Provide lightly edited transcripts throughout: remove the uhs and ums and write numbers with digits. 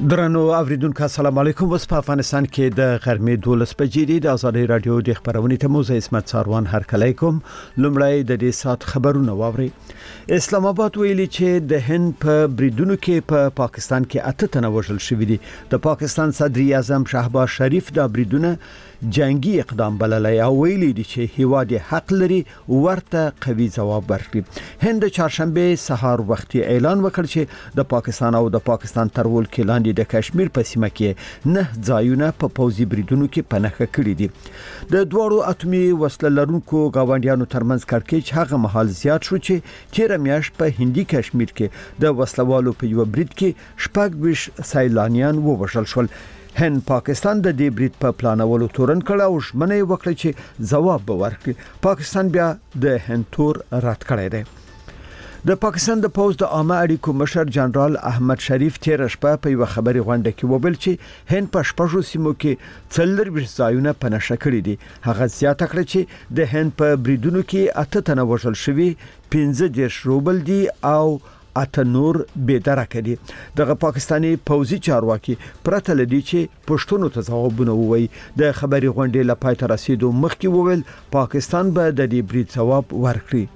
درنو اوریدونکو السلام علیکم. وس په افغانستان کې د غرمې 12 بجې د آزادۍ رادیو د خبرونې ته موزه اسمت ساروان هرکلی کوم. لومړی د دې سات خبرونه واوري. اسلام آباد ویلي چې د هند په بریدونو کې په پاکستان کې 8 تنه وژل شوي دي. د پاکستان صدر اعظم شهباز شریف د بریدونو جنگي اقدام بللی او ویلي دي چې هیواد حق لري ورته قوي ځواب ورکړي. هند چهارشنبه سهار وختي اعلان وکړ چې د پاکستان او د پاکستان ترول کې لاندې د کشمیر په سیمه کې 9 ځایونه په پوځي بریدونو کې پنهخه کړي دي. د دوړو اتمی وسله لرونکو گاونډیانو ترمنځ کړکېچ هغه مهال زیات شو چې تیر میاشت په هندي کشمیر کې د وسلوالو په یو برید کې شپږ سیلانیان ووژل شول. هند پاکستان د دې برید په پلانولو تورن کړه او ژمنه وکړه چې ځواب به ورکړي. پاکستان بیا د هند تور رد کړی دی. د پاکستان د پوز د عامه اړیکو مشر جنرال احمد شریف تیر شپه په یو خبري غونډه کې وویل چې هند په شپږو سیمو کې 40 ځایونه پنهشه کړي دي. هغه زیاته کړه چې د هند په بریدونو کې 8 تنه وژل شوي، 15 روبل دي او 8 نور بيدرکه دي. دغه پاکستانی پوځي چارواکي پرته لدی چې پښتون ته ځوابونه ووي. د خبري غونډې لپاره تر رسیدو مخکې وویل پاکستان به د دې برید ځواب ورکړي.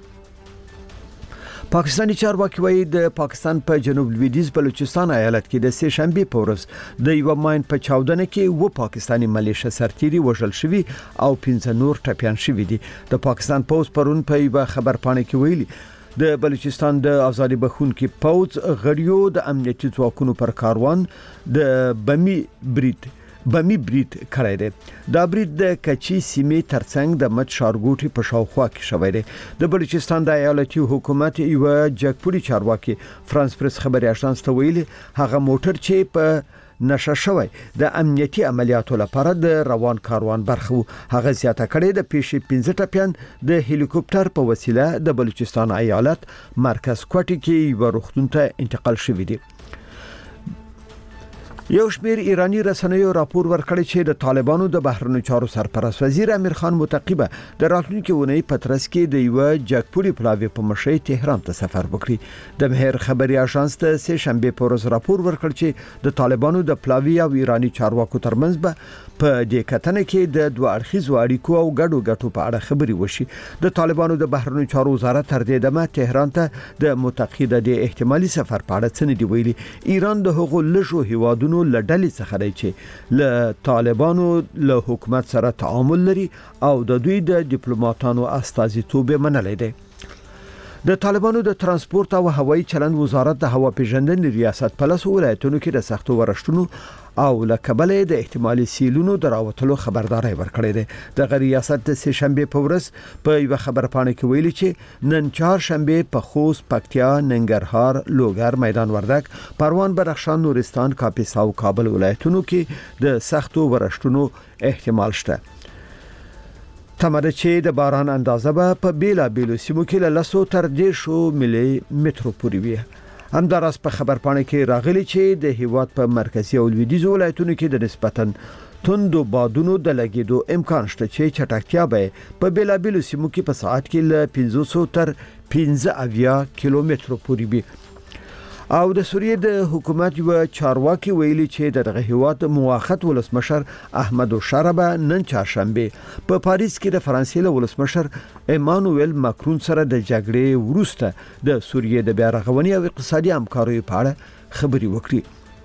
پاکستانی چارواکي وایي د پاکستان په جنوب لویدیځ بلوچستان ایالت کې د سه شنبه په ورځ د یو ماین په چاودنه کې و پاکستانی ملیشه سرتيري وژل شوی او 15 نور ټپيان شوی دي. د پاکستان پوز پرون په یو خبر پاڼه کې ویلي د بلوچستان د آزادي بخونکي پوز غړیو د امنیتي ځواکونو پر کاروان د بمی برید کړی دی. دا برید د کچی سیمې ترڅنګ د مت شارګوټي په شاوخوا کې شوی دی. د بلوچستان د ایالتي حکومت یو جګپوري چارواکي فرانس پریس خبري اژانس ته ویلي هغه موټر چې په نشه شوی د امنیتي عملیاتو لپاره د روان کاروان برخه هغه زیاته کړي د پیښې 15 ټپيان د هلیکوپټر په وسیله د بلوچستان ایالت مرکز کوټي کې یو روغتون ته انتقال شوی دی. یو شمیر ایرانی رسنیو راپور ورکړی چې د طالبانو د بهرنیو چارو سرپرست وزیر امیر خان متقبه د راتلونکي اونۍ پترس کې د یو جګپوري پلاوی په مشرۍ تهران ته سفر وکړي. د مهر خبري اژانس ته سه شنبه په ورځ راپور ورکړ چې د طالبانو د پلاوی او ایرانی چارواکو ترمنځ به په دې کتنه کې د دوه اړخیزو اړیکو او ګډو په اړه خبري وشي. د طالبانو د بهرنیو چارو وزارت تر دې دمه تهران ته د متقیده د احتمالي سفر په اړه څه نه دی ویلي. ایران د هغو لږو هیوادونو لډلې څخه دی چې له طالبانو له حکومت سره تعامل لري او د دوی د ډیپلوماټانو استازیتوب منلای دی. د طالبانو د ترانسپورت او هوایي چلند وزارت د هوا پیژندنې ریاست په لاسو ولایتونو کې د سختو ورشتونو او لکبل د احتمالي سیلونو دراوتلو خبرداري ورکړې ده. د ریاست د سه شنبه په ورځ په یو خبر پاڼه کې ویلي چې نن چهارشنبه په خوست، پکتیا، ننګرهار، لوګر، میدان وردګ، پروان، بدخشان، نورستان، کاپیسا او کابل ولایتونو کې د سختو ورشتونو احتمال شته. تمره چې د باران اندازه به په بیلا بیلو سیمو کې له 100 تر 150 ملي متر پورې وي. همداراز په خبر پاڼه کې راغلي چې د هیواد په مرکزی او لویدیځ ولایتونو کې د نسبتاً توندو بادونو د لګیدو امکان شته چې چټکتیا به په بیلا بیلو سیمو کې په ساعت کې له 500 تر 15 کیلومتر پورې وي. او د سوریې د حکومت یو چارواکي ویلي چې دغه هیواد موافقت ولسمشر احمد شاربه نن چهارشنبه په پاریس کې د فرانسې له ولسمشر ایمانوئل ماکرون سره د جګړې وروسته د سوریې د بیا رغونې او اقتصادي همکارۍ په اړه خبري وکړي.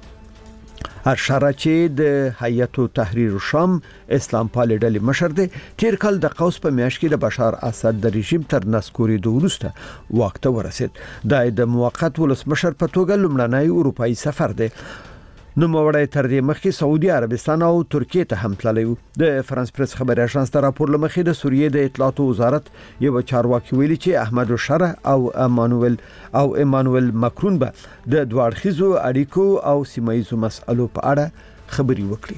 اشاره چې د هیئت تحریر الشام اسلام پالي ډلې مشر دی تیر کال د قوس په میاشت کې د بشار اسد د رژیم تر نسکوري د وروسته وخت ورسید. د موقت ولسمشر په توګه لومړنی اروپאי سفر دی. نو موړی تر دې مخکې سعودي عربستان او ترکیه ته هم تللی و. د فرانس پریس خبري اژانس د راپور لمخې د سوریې د اطلاعات وزارت یو چارواکي ویلي چې احمد شره او ایمانوئل ماکرون به د دوه اړخیزو اړیکو او سیمایي مسایلو په اړه خبري وکړي.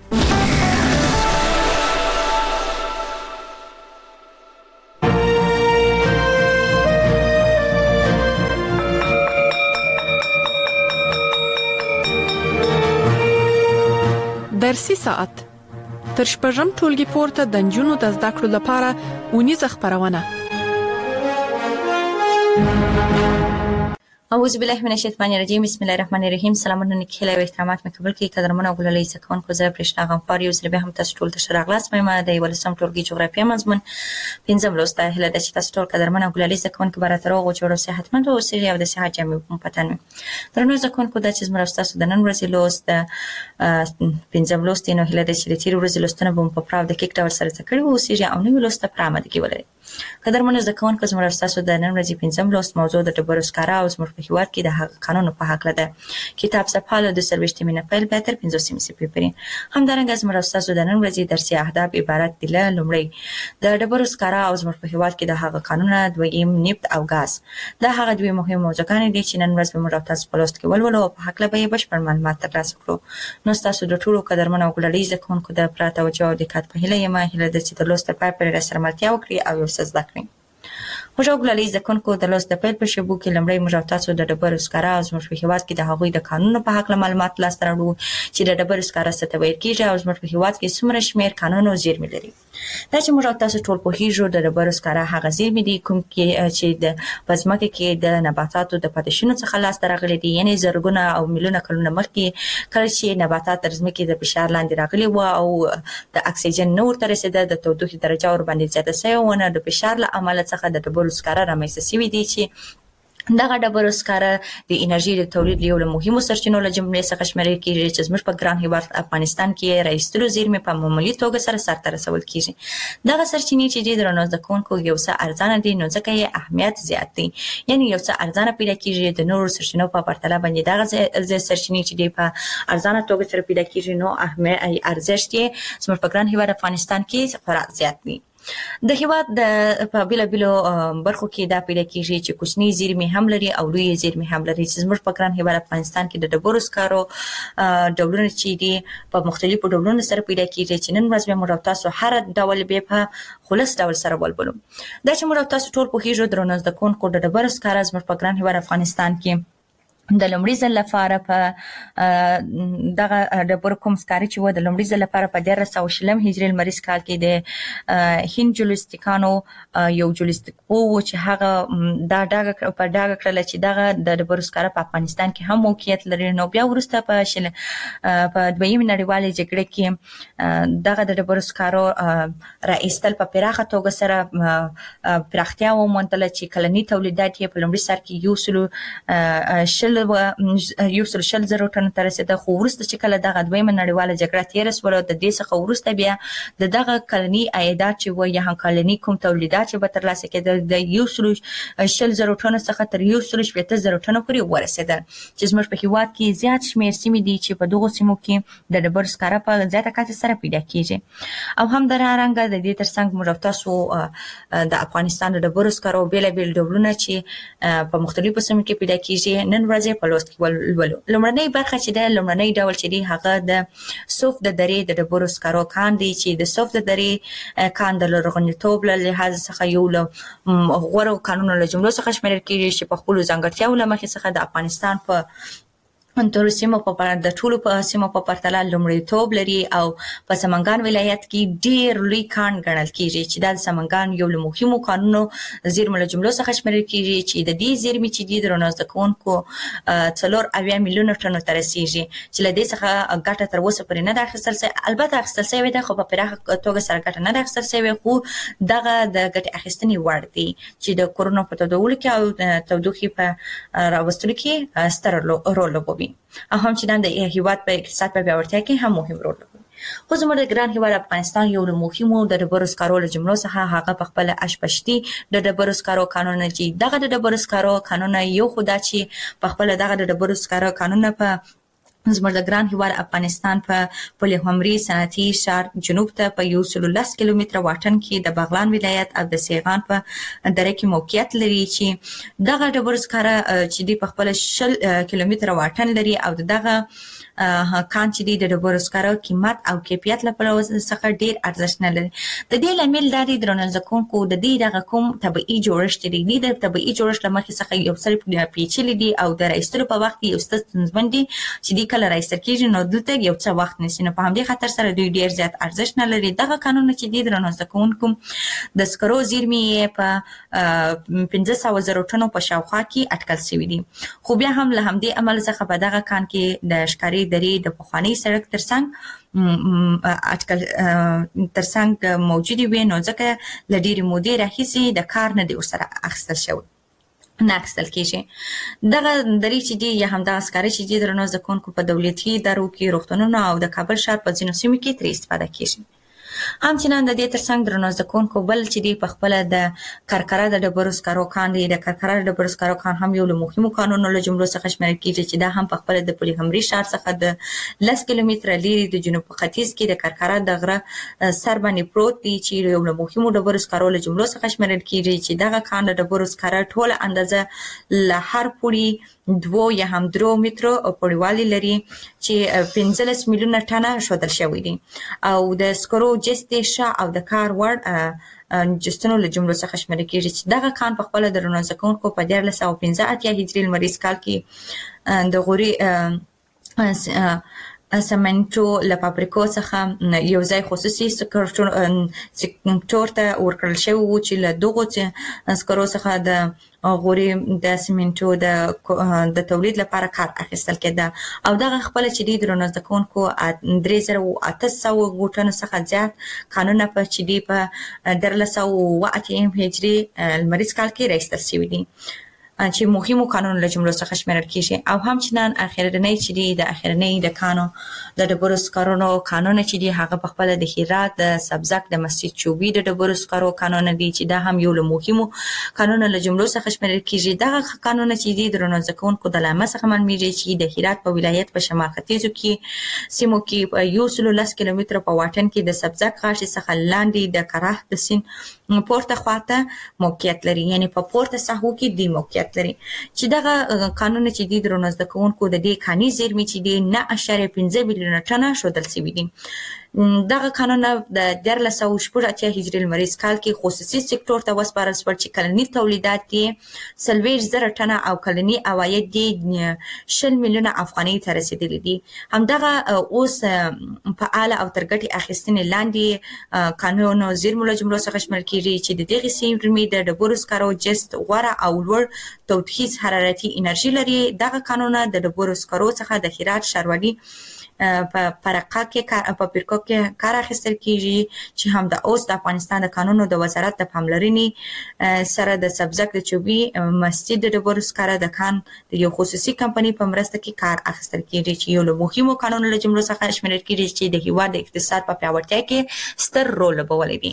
درسي ساعت تر شپږم ټولګي پورته د نجونو د زده کړو لپاره اونیزه خبرونه اعوذ بالله من الشیطان الرجیم. بسم الله الرحمن الرحیم. سلامونه نیکه او احترامات مکبل کی قدرمنه غوللی سکون کو زه پرشنا غفار یو زره به هم تاسو ټول ته شراغلاس مې د ولسم ټولګي جغرافیه مضمون پنځم لوسته هله د تاسو ټول قدرمنه غوللی سکون کو براتر او جوړو صحتمند او سری او د صحت جامع په پتن درنو سکون کو د چیز مرسته د نن ورځې لوست پنځم لوست نو هله د تیر ورځې لوستنه بم په پراو د کیک ډول سره تکړه او سری او نو لوسته پرامه د کی ولري قدرمنه ځکون کو مرسته د نن ورځې پنځم لوست موضوع د ډبرسکارا او زموږ په هیواد کې د قانون په حق لده کتاب صفحه د سروشت مینه په بهتر 15 سپیپرین همدارنګه زموږ مرسته د نن ورځې درسي اهداف عبارت دي له لومړی د ډبرسکارا او زموږ په هیواد کې د هغه قانون دویم نفت او غاز دا هغه دوی مهم موضوعګان دي چې نن ورځ به موږ تاسو په لوست کې ولولو په حق له به بشپړ معلومات ترلاسه کړو نو تاسو د ټولو قدرمنو غوړلې ځکون کو د پراته وجو د کات په هله یمه هله د چې د لوست په پر سره ملتیا وکړي او یو څه زده کړئ وجوګللی ځکونکو د لوست د پیل په شبو کې لمړی موږ تاسو د ډبرسکارا او زموږ په هیواد کې د هغوی د قانون په حق معلومات لاس راوړو چې د ډبرسکارا څه ته ویل کیږي او زموږ په هیواد کې څومره شمیر قانون او زیرمې لري دا چې موږ تاسو ټول په هیجو د ډبرسکارا هغه زیرمې دي کوم چې د پزماکه کې د نباتاتو د پاتشونو څخه لاس راغلي دي یعنی زرګونه او میلیونه کلونه مخکې کله چې نباتات تر ځمکې د فشار لاندې راغلي و او د اکسیجن نور تر رسیده د تودوخې درجه ور باندې زیاته شوې و نه د فشار له امله څخه د ډبرسکارا رامنځته شوي دي چې دغه ډبرسکارا د انرژي د تولید یو له مهمو سرچینو له جملې څخه شمیرل کیږي چې زموږ په ګران هیواد افغانستان کې رئیسلو زیرمې په معمولی توګه سره سرته رسول کیږي دغه سرچینې چې د رنوز د کونکو یو څه ارزانه دي نو ځکه یې اهمیت زیات دی یعنی یو څه ارزانه پیدا کیږي د نورو سرچینو په پرتله باندې دغه سرچینې چې په ارزانه توګه سره پیدا کیږي نو اهمیت ارزښت یې زموږ په ګران هیواد افغانستان کې خورا زیات دی د هیواد د په بیلابیلو برخو کې دا پیدا کیږي چې کوچنی زیرمې هم لري او لوی زیرمې هم لري چې زموږ په ګران هیواد افغانستان کې د ډبرسکارو ډولونه چې دي په مختلفو ډولونو سره پیدا کیږي چې نن ورځ به موږ تاسو هر ډول به په خلاص ډول سره ولولو دا چې موږ تاسو ټول په هیجو درنو د کونکو د ډبرسکارا زموږ په ګران هیواد افغانستان کې د لومړي ځل لپاره په دغه ډبر کوم سکاري چې و د لومړي ځل لپاره په 1300 هجري لمریز کال کې د هند جولستیکانو یو جولستیک وو چې هغه دا ډاګه کړل چې دغه د ډبرسکارا په افغانستان کې هم موقعیت لري نو بیا ورسته په دویمه نړیواله جګړه کې دغه د ډبرسکارو رئیستل په پراخه توګه سره پراختیا وموندله چې کلنی تولیدات یې په لومړي سر کې یو سل زره ټن تر رسیده خو ورسته چې کله دغه دویمه نړیواله جګړه تیر سول د دې څخه ورسته بیا دغه کلنی عایدات چې و یا کلنی کوم تولیدات چې به تر لاسه کېدل د یو سل زره ټن څخه تر یو سل شپږ زره ټن پورې ورسېدل چې زموږ په هیواد کې زیات شمیر سیمې دي چې په دغه سیمو کې د ډبرسکارا په زیاته کچه سره پیدا کیږي او هم درارنګ د دې ترڅنګ موږ تاسو د افغانستان د ډبرسکارو بیلابیل ډولونه چې په مختلفو سیمو کې پیدا کیږي نن ورځ په لوست کې ولولو لومړنۍ برخه چې د لومړنۍ ډول چې دی هغه د صوف د درې د ډبرسکارو کان دی چې د صوف د درې کان د لرغونتوب له لحاظ څخه یو له غوړو قانونو له جملو څخه شمیرل کیږي چې په خپل ځانګړتیاو له مخې څخه د افغانستان په انټر سیمه په د ټولو په سیمه په پرتله لومړیتوب لري او په سمنګان ولایت کې ډیر لوی کان ګڼل کیږي چې د سمنګان یو له مهمو قانونو زیرمو له جملو څخه شمیرل کیږي چې د دې زیرمې چې د درنوز د کونکو 4 میلیون ټنو تر رسیدي چې له دې څخه ګټه تر اوسه پرې نه ده اخیستل شوې البته اخیستل شوې ده خو په پراخه توګه سره ګټه نه ده اخیستل شوې خو دغه د ګټه اخیستنې وړ دي چې د کورونا په تداول کې او تودوخې په راوستلو کې ستر رول لوبوي او هم چې د هیواد په اقتصاد په پیاوړتیا کې هم مهم رول لري خو زموږ د ګران هیواد افغانستان یو له مهمو د ډبرسکارو له جملو څخه هغه په خپل اشپشتي د ډبرسکارو قانون چې دغه د ډبرسکارو قانون یو خدا چې په خپل دغه د ډبرسکارو قانون په زموږ د ګران هیواد افغانستان په پولیحمري صنعتي ښار جنوب ته په 110 کیلومتره واټن کې د بغلان ولایت او د سیغان په دره کې موقعیت لري چې دغه ډبرسکارا چې د خپل 10 کیلومتره واټن لري او دغه کان چې د ډبرسکارو قیمت او کیفیت لپاره څخه ډیر ارزښت نه لري د دې لامل لري درنل ځکونکو د دې دغه کوم طبيعي جوړښت دی د طبيعي جوړښت لمخې څخه یو څه پیچلي دي او د رئیستلو په وخت یو ستونزمن دي چې د کله راایستل کیږي نو دلته یو څه وخت نیسي، نو په همدې خاطر سره دوی ډیر زیات ارزښت نه لري. دغه قانون چې دی درنو زده کوونکو د سکرو زیرمې په 1500 ټنو په شاوخوا کې اټکل شوی دي، خو بیا هم له همدې عمل څخه په دغه کان کې د ښکاري درې د پخواني سړک ترڅنګ ترڅنګ موجودي وي، نو ځکه له ډېرې مودې راهیسې د کار نه دی ورسره اخیستل شوی، نه اخیستل کېږي. دغه درې چې دي یا همدغه سکاره چې دي درنو زده کوونکو په دولتي ادارو کې، روغتونونو او د کابل ښار په ځینو سیمو کې ترې استفاده کېږي. همچنان د دې ترڅنګ درنو زده کوونکو بل چې دی په خپله د کرکره د ډبرو سکرو کان دی. د کرکره د ډبرو سکرو کان هم یو له مهمو کانونو له جملو څخه شمیرل کېږي چې دا هم په خپله د پلخمري ښار څخه د 10 کیلومتره لرې د جنوب په ختیځ کې د کرکره د غره سر باندې پروت دی چې یو له مهمو ډبرو سکرو له جملو څخه شمیرل کېږي چې دغه کان د ډبرو سکره ټوله اندازه له هر پوړي 2 یا هم 3 مترو پوړیوالی لري چې 15 میلیونه ټنه ښودل شوی دي، او د سکرو جست شا او د کار وړ جستونو له جملو څخه شمیرل کېږي چې دغه کان په خپله د درنو زده کوونکو په 1485 هجري لمریز کال کې د غوري سمنټو له فابریکو څخه یو ځای خصوصي سکتور ته ورکړل شوی و چې له دغو سکرو څخه د غوري د سمنټو د تولید لپاره کار اخیستل کېده، او دغه خپله چې دی درنو زده کوونکو 3800 ټنو څخه زیات کانونه په چې دی په 1408 هجري لمریز کال کې راایستل شوي دي چې مهمو قانونو له جملو څخه شمیرل کېږي. او همچنان اخرنی چې دی د اخرنی د کانو د ډبرو سکرو قانون چې دی هغه په خپل د هرات د سبزک د مسجد چوبي د ډبرو سکرو قانون دی چې دا هم یو له مهمو قانونو له جملو څخه شمیرل کېږي. دغه قانون چې دی درنو زده کوونکو د لامه څخه معلومیږي چې د هرات په ولایت په شمال ختیځو کې سیمو کې 110 کیلومتره په واټن کې د سبزک غاښ څخه لاندې د کراه د سین پورته خواته موقعیت لري، یعنی په پورته ساحو کې دی موقعیت لري چې دغه قانون چې دی درنو زده کوونکو د دې کاني زیرمې چې دی 9.5 میلیونه ټنه ښودل شوي دي. دغه قانون د 1480 هجري لمریز کال کې خصوصي سکتور ته وسپارل شول چې کلني تولیدات یې 40,000 ټنه او کلني عواید یې 20 میلیونه افغانۍ ته رسیدلي دي. همدغه اوس فعال او تر ګټې اخیستنې لاندې قانونو زیرمو له جملو څخه شمیرل کېږي چې د دغې سیمې د ډبرو سکرو جست غوره او لوړ تودوخیز حرارتي انرژي لري. دغه قانونه د ډبرو سکرو څخه د هرات ښاروالي په فرقه کې په فرقو کې کار اخیستل کېږي چې هم د اوس د افغانستان د قانونو د وزارت د پاملرنې سره د سبزک د چوبي مسجد د ډبرو سکاره د کان د یو خصوصي کمپنۍ په مرسته کې کار اخیستل کېږي چې یو له مهمو قانونو له جملو څخه شمیرل کېږي چې د هېواد د اقتصاد په پیاوړتیا کې ستر رول لوبولی دی.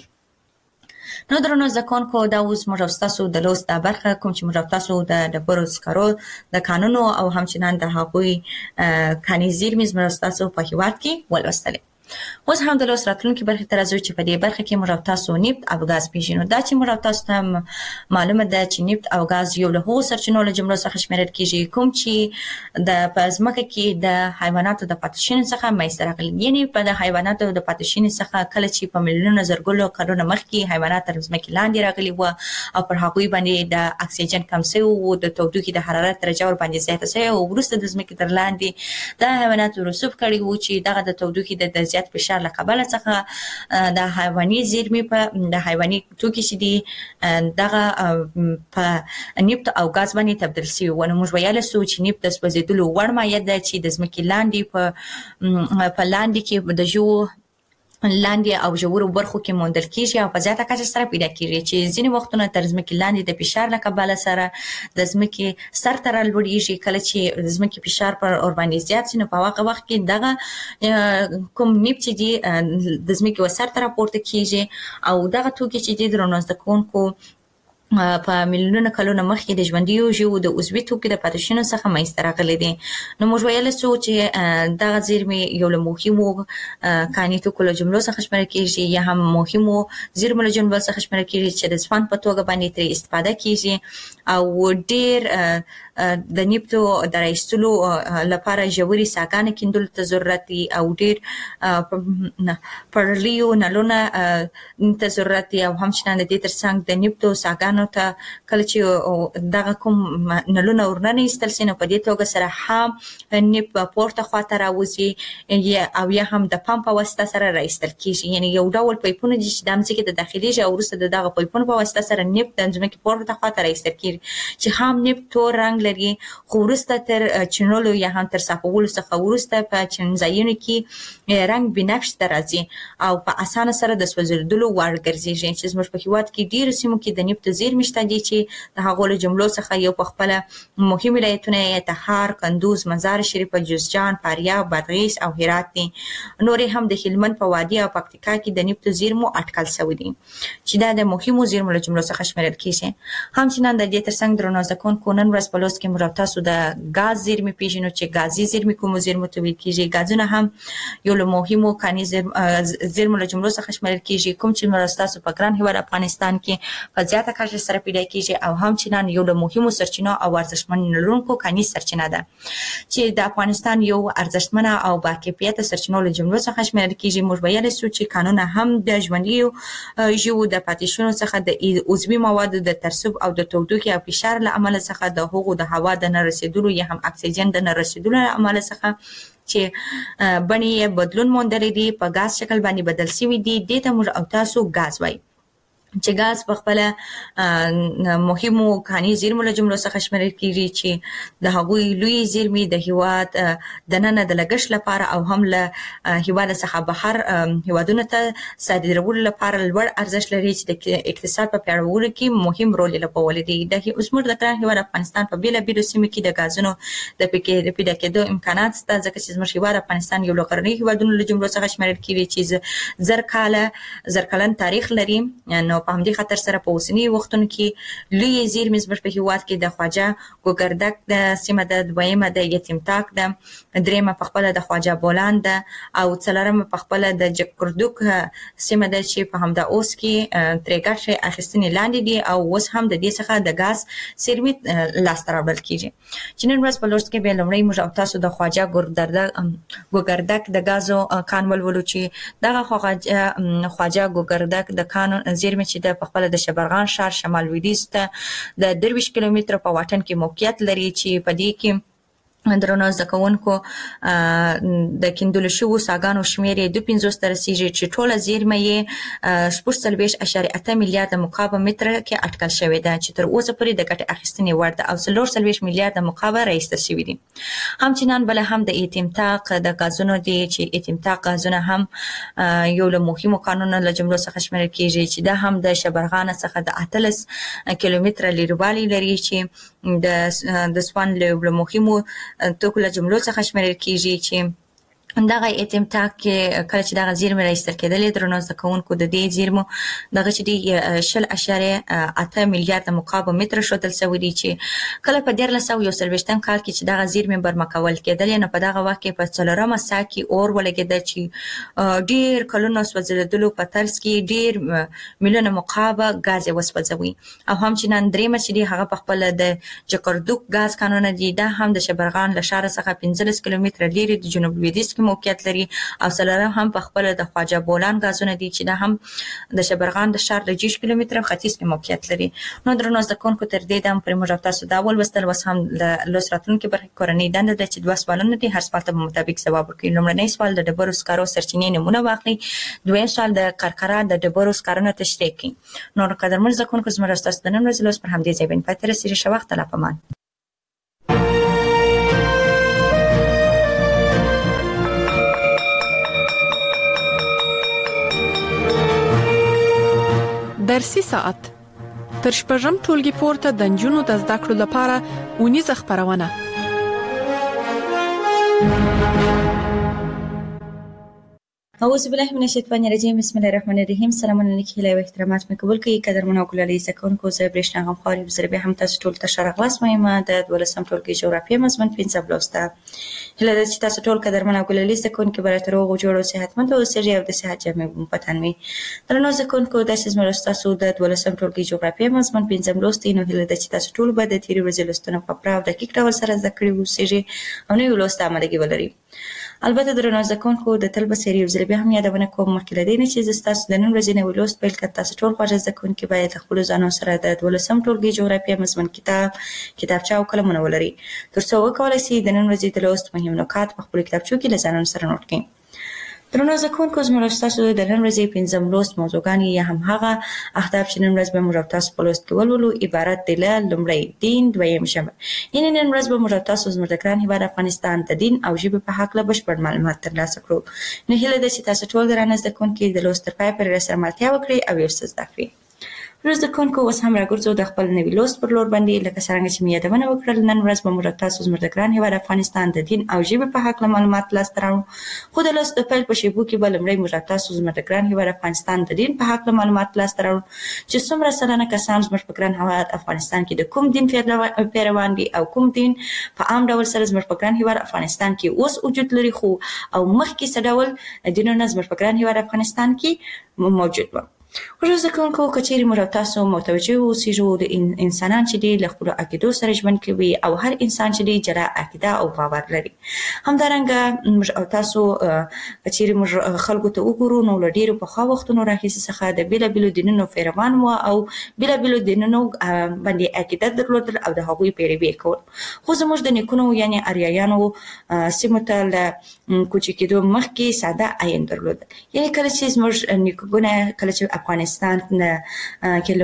نو درنو زده کوونکو دا اوس موږ او ستاسو د لوست دا برخه کوم چې موږ او تاسو د ډبرو سکرو د قانونو او همچنان د هغوی کاني زیرمې موږ او ستاسو په هېواد کې ولوستلې. اوس هم د لوست راتلونکي برخې ته راځو چې په دې برخه کې موږ او تاسو نفت او ګاز پیژنو. دا چې موږ او تاسو ته معلومه ده چې نفت او ګاز یو له هغو سرچینو له جملو څخه شمیرل کېږي کوم چې په ځمکه کې د حیواناتو د پاتې شونې څخه منځته راغلي، یعنې په د حیواناتو د پاتې شونې څخه کله چې په میلیونونو زرګونو کلونو مخکې حیوانات تر ځمکې لاندې راغلي وو او پر هغوی باندې د اکسیجن کم شوی و، د تودوخې د حرارت درجه ورباندې زیاته شوې او وروسته د ځمکې تر لاندې د حیواناتو رسوب کړي وو چې دغه د تودوخې د زیات فشار له کبله څخه د حیواني زیرمې په د حیواني توکي چې دي دغه په نفت او ګاز باندې تبدیل شوي وو. نو موږ ویلی سو چې نفت د سوځېدلو وړ مایع ده چې د ځمکې لاندې په لاندې کې د ژوو لاندې او ژورو برخو کې موندل کېږي او په زیاته کچه سره پیدا کېږي چې ځینې وختونه تر ځمکې لاندې د فشار له کبله سره د ځمکې سر ته رالوړېږي. کله چې د ځمکې فشار پر ورباندې زیات شي نو په هغه وخت کې دغه کوم نفت چې دي د ځمکې سر ته راپورته کېږي او دغه توکي چې دي درنو زده کوونکو په میلیونونو کلونو مخکې د ژوندیو ژوو د عضوي توکو د پاتې شونو څخه منځته راغلي دي. نو موږ ویلی سو چې دغه زیرمې یو له مهمو کاني توکو له جملو څخه شمیرل کېږي یا هم مهمو زیرمو له جملو څخه شمیرل کېږي چې د سپند په توګه باندې ترې استفاده کېږي او ډېر د نفتو د راایستلو لپاره ژورې څاګانې کیندلو ته ضرورت دي او ډیر پړلیو نلونه ته ضرورت دي او همچنان د دې ترڅنګ د نفتو څاګانو ته کله چې دغه کوم نلونه ورننه ایستل سي نو په دې توګه سره هم نفت پورته خواته راوځي او یا هم د پمپ په واسطه سره راایستل کیږي. یعنی یو ډول پایپونه چې د ځمکې ته داخليږي او وروسته دغه پایپونو په واسطه سره نفت د ځمکې پورته خواته راایستل کیږي چې هم نفت تور رنگ لري خو وروسته تر چینولو یا هم تر صفولو څخه وروسته په چینځایونو کې رنگ بنفش راځي او په اسانه سره د سوځیدلو وړ ګرځي چې زموږ په هیواد کې ډیر سیمو کې د نفت زیرمې شته دي چې د هغو له جملو څخه یو په خپل مهم ولایتونه یې تخار، کندوز، مزار شریف، جوزجان، فاریاب، بادغیس او هرات دي. نورې هم د هلمند په وادي او پکتیکا کې د نفت زیرمو اټکل شوی دي چې دا د مهمو زیرمو له جملو څخه شمیرل کیږي. همچنان د دې ترڅنګ درنو زکونکو نن ورځ په لوست کې موږ تاسو د غاز زیرمې پیژنو چې غازي زیرمې کوم زیرمو ته ویل کیږي. غازونه هم یو له مهمو کاني زیرمو له جملو څخه شمیرل کیږي کوم چې موږ تاسو په ګران هیواد افغانستان کې په زیاته کچه سره پیدا کیږي او همچنان یو له مهمو سرچینو او ارزښتمن لرونکو کاني سرچینه ده چې د افغانستان یو ارزښتمن او باکیفیت سرچینو له جملو څخه شمیرل کیږي. موږ ویل سو چې قانون هم د ژوندۍ ژوو د پاتېشونو څخه د عضوي موادو د ترسب او د تودوخې او فشار له امله څخه د هغو د هوا د نه رسیدلو یا هم اکسیجن د نه رسیدلو له امله څخه چې بڼې بدلون موندلې دي په غاز شکل باندې بدل شوی دي. دې ته موږ او تاسو غاز وایي چې غاز په خپل مهمو کاني زیرمو له جملو څخه شمیرل کیږي چې د هغوی لوی زیرمې د هیواد د نن د لګښت لپاره او هم له هیواد څخه بهر هیوادونو ته صادرولو لپاره لوړ ارزښت لري چې د اقتصاد په پیاوړتیا کې مهم رول لوبولی دی. د اوسمر د ګران هیواد افغانستان په بیلابیلو سیمو کې د غازونو د پیدا کېدو امکانات شته ځکه چې زموږ هیواد افغانستان یو لغړنی هیوادونو له جملو څخه شمیرل کیږي چې زر کلن تاریخ لري. نو په همدې خاطر سره په اوسنی وختونو کې لوی زیرمې زموږ په هیواد کې د خواجه ګوګردک د سیمه د دویمه د یتیم تاک د دریمه په خپل د خواجه بولان ده او څلورمه په خپل د جکردوک سیمه د چې په همدا اوس کې ترګه اخیستنې لاندې دي او اوس هم د دې څخه د غاز زیرمې لاس ته راوړل کیږي. چې نن ورځ په لوست کې به لومړی موږ تاسو د خواجه ګوګردک د غازو کان ولولو چې دغه خواجه ګوګردک د کان زیرمې چې د خپل د شبرغان ښار شمال لویدیځ ته د 23 کیلومتره په واټن کې موقعیت لري چې په دې کې درنو زکونکو د کیندل شو ساګانو شمیر 250 تر رسیدي چې ټوله زیرمه یې 14.8 میلیارډ مکعب متر کې اټکل شوې ده چې تر اوسه پورې د ګټه اخیستنې وړ ده او 340 میلیارډ مکعب راایستل شوی دي. همچنان بل هم د ایتم تاق د غازونو دي چې ایتم تاق غازونه هم یو له مهمو قانونونو له جملو څخه شمیرل کیږي چې دا هم د شبرغان څخه د 18 کیلومتره لريوالي لري چې د سوان له مهمو توکو له جملو څخه شمیرل کیږي چې دغه ایتم تاک کله چې دغه زیرمې راایستل کېدلې درنو زکونکو د دې زیرمو دغه چې دی 0.8 میلیارډ مکعب متر شوتل شوی دی چې کله په 1921 کال کې چې دغه زیرمې برمکول کېدلې نو په دغه وخت کې په څلورمه سا کې اور ولګېد چې ډیر کلونو سوځېدلو په ترڅ کې ډیر میلیونه مکعب غاز وسوځوي او همچنان دریمه چې دی هغه په خپل د جکردوک غاز کانونه دی دا هم د شبرغان له ښار څخه 15 کیلومتره لري د جنوب لویدیځ کې موقعیت لري او سلاره هم په خپل د خواجه بولان غازونه دي چې دا هم د شبرغان د ښار له 6 کیلومتره ختیځ کې موقعیت لري. نو درنو زکونکو تر دې دم پر موږ تاسو دا ولوستل وس هم د لوستراتونکو کې برخه کورنۍ دنده د چې 2 سوالونه دي هر سوال ته مطابق جواب ورکړئ. لومړنی سوال د ډبرو سکارو سرچینې نمونه واخلئ. دویم سوال د قرقره د ډبرو سکارونو تشریح کړئ. نو قدرمن زکونکو زموږ تاسو د نن ورځې لوست پر همدې ځای باندې پاتې رسیدي. شو وخت لا پمان درسي ساعت تر شپږم ټولګي پورته د نجونو د زده کړو لپاره اونیزه خبرونه. اعوذ بالله من الشیطان الرجیم بسم الله الرحمن الرحیم. سلام علیکم و احترامات مې قبول کړئ قدرمن او ګلالي زکونکو زه برېښنا غمخواري بزرګ به هم تاسو ټول ته شرغلاس مې د 12 ټولګي جغرافیه مضمون 15 لوسته هله د چې تاسو ټول قدرمن او ګلالي زکونکو براتر او جوړو صحتمند او سړي او د صحت جامع پتن وي درنو زکونکو د سیس مې تاسو د 12 ټولګي جغرافیه مضمون 15 لوستي نو هله د چې تاسو ټول به د تیری ورځې لوستنه په پراو دقیق ډول سره زده کړی وو سړي او نو لوسته آمادګي ولري. البته درنو زکونکو د تل بسری یو ځل بیا هم یادونه کوم مخکې لدی نه چې تاسو د نن ورځې نه ولوست پیل کړئ تاسو ټول خوږ زکونکو باید خپل ځانو سره د 12 ټولګي جغرافیه مضمون کتابچه او قلمونه ولري ترڅو وکولای شئ د نن ورځې د لوست مهم نکات په خپل کتابچو کې له ځانونو سره نوٹ کړئ. درنو زکونکو زموږ تاسو د نن ورځې 15 لوست موضوعګان یا هم هغه اهداف چې نن ورځ به موږ تاسو په لوست کې ولولو عبارت دي له لومړی دین دویم ژبه. یعنی نن ورځ به موږ تاسو زموږ د ګران هیواد افغانستان د دین او ژبې په حق له بشپړ معلومات ترلاسه کړو. نو هیله ده چې تاسو ټول درنه زکونکو د لوست تر پای پورې سره ملتیا وکړئ او یو څه زده کړئ. روز د کونکو اوس هم راګرځو د خپل نوي لوست پر لور باندې لکه څنګه چې مې یادونه وکړل نن ورځ به موږ تاسو زموږ د ګران هیواد افغانستان د دین او ژبې په حق له معلومات لاسته راوړو خو د لوست د پیل په شیبو کې به لومړی موږ تاسو زموږ د ګران هیواد افغانستان د دین په حق له معلومات لاسته راوړو چې څومره سلنه کسان زموږ په ګران هیواد افغانستان کې د کوم دین پیروان دي او کوم دین په عام ډول سره زموږ په ګران هیواد افغانستان کې اوس وجود لري خو او مخکې څه ډول دینونه زموږ په ګران هیواد افغانستان کې موجود وو. ورځ کوونکو کچېری مو تاسو متوجه اوسئ د انسانان چې دی له خپل عقیدو سره ژوند کوي او هر انسان چې دی جلا عقیده او باور لري. همدارنګه موږ تاسو کچېری مو خلکو ته وګورو نو له ډیرو په خوا وختونو راهیسې څخه د بیلابیلو دینونو پیروان وو او بیلابیلو دینونو باندې عقیده درلودل او د هغوی پیروي کول. خو زموږ د نیکونو یعنی اریایانو سیمو ته له کوچ کېدو مخکې ساده عین درلودل. یعنی کله چې زموږ نیکونه کله چې افغانستان کې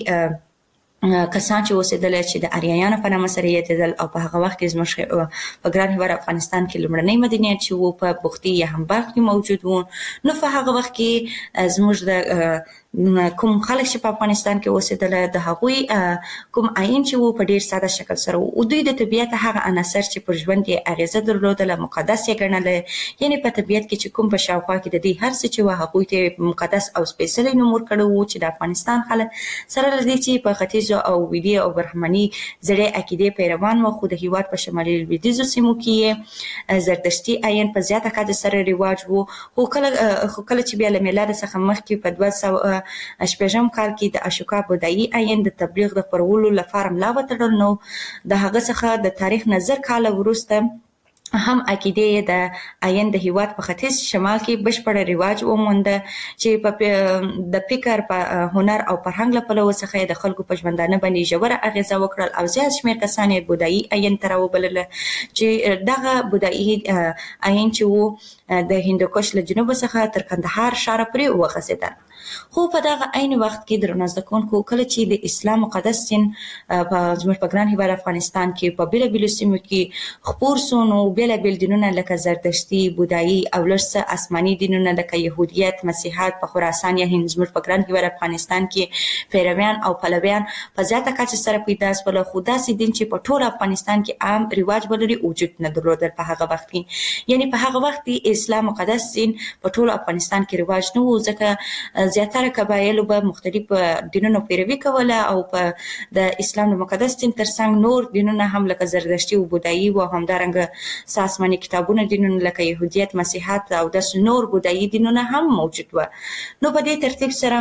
لومړنۍ کسان چې اوسېدل چې د اریایانو په نامه سره یادېدل او په هغه وخت کې زموږ په ګران هیواد افغانستان کې لومړنۍ مدنیت چې وو په بختي یا هم بلخ کې موجود وو. نو په هغه وخت کې زموږ د کوم خلک چې په افغانستان کې اوسېدل د هغوی کوم عین چې وو په ډیر ساده شکل سره وو. دوی د طبیعت هغه عناصر چې پر ژوند یې اغیزه درلودله مقدس یې ګڼل. یعنی په طبیعت کې چې کوم په شاوخوا کې د دې هر څه چې وو هغوی ته مقدس او سپیڅلی نوم ورکړی وو چې د افغانستان خلک سره له دې چې په ختیځو او لویدیځ او برهمني زړې عقیدې پیروان وو خو د هیواد په شمالي لویدیځو سیمو کې زردشتي عین په زیاته کچه سره رواج وو. خو کله چې بیا له میلاد څخه مخکې په 2000 کال کې د اشوکا بودایي عین د تبلیغ د خپرولو لپاره ملا وتړل. نو د هغه څخه د تاریخ نظر کال وروسته هم عقیده د عین د هیواد په ختیځ شمال کې بشپړ رواج وموند چې په د فکر په هنر او فرهنګ له پلوه څخه د خلکو په ژوندانه باندې ژوره اغیزه وکړل او زیات شمېر کسان یې بودایي عین ته راوبلل چې دغه بودایي عین چې وو د هندوکش له جنوب څخه تر کندهار ښار پورې وغځېدل. خو په دغه عین وخت کې درنو زده کوونکو کله چې د اسلام مقدس دین په زموږ په ګران هیواد افغانستان کې په بیلابیلو سیمو کې خپور سو نو بیلابیل دینونه لکه زردشتي بودایي او لږ آسماني دینونه لکه يهودیت مسیحیت په خراسان یا هند زموږ په ګران هیواد افغانستان کې پیروان او پلویان په زیاته کچه سره پیدا شول. خو داسې دین چې په ټول افغانستان کې عام رواج ولري وجود نه درلودل په هغه وخت کې. یعنی په هغه وخت کې اسلام مقدس دین په ټول افغانستان کې رواج نه و ځکه زیاتره قبایلو به مختلف دینونو پیروي کوله او په د اسلام مقدس دین ترڅنګ نور دینونه هم لکه زردشتي او بودایي او همدارنګه آسماني کتابونه دینونه لکه يهودیت مسیحیت او د نور بودایي دینونه هم موجود و. نو په دې ترتیب سره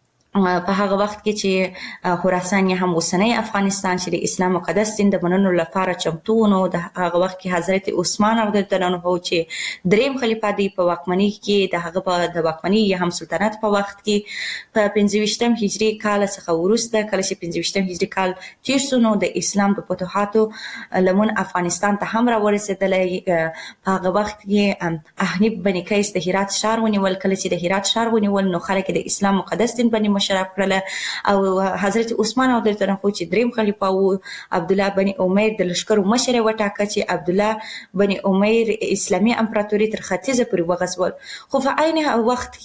په هغه وخت کې چې خراسان یا هم اوسنی افغانستان چې د اسلام مقدس دین د منلو لپاره چمتو نو د هغه وخت کې حضرت عثمان رضی الله عنه چې دریم خلیفہ دی په واکمنۍ کې د هغه په د واکمنۍ یا هم سلطنت په وخت کې په 25 هجری کال څخه وروسته کله چې 25 هجری کال تیر شو نو د اسلام د فتوحاتو لمن افغانستان ته هم راورسېدل. په هغه وخت کې احنیف بن قیس د هرات ښار ونیول. کله چې د هرات ښار ونیول نو خلک د اسلام مقدس دین باندې مشرف کړل او حضرت عثمان رضی الله عنه چې دریم خلیفہ وو عبد الله بن امیر د لشکرو مشر وټاکه چې عبد الله بن امیر اسلامي امپراتوري تر ختیځه پورې وغځول خو په عین وخت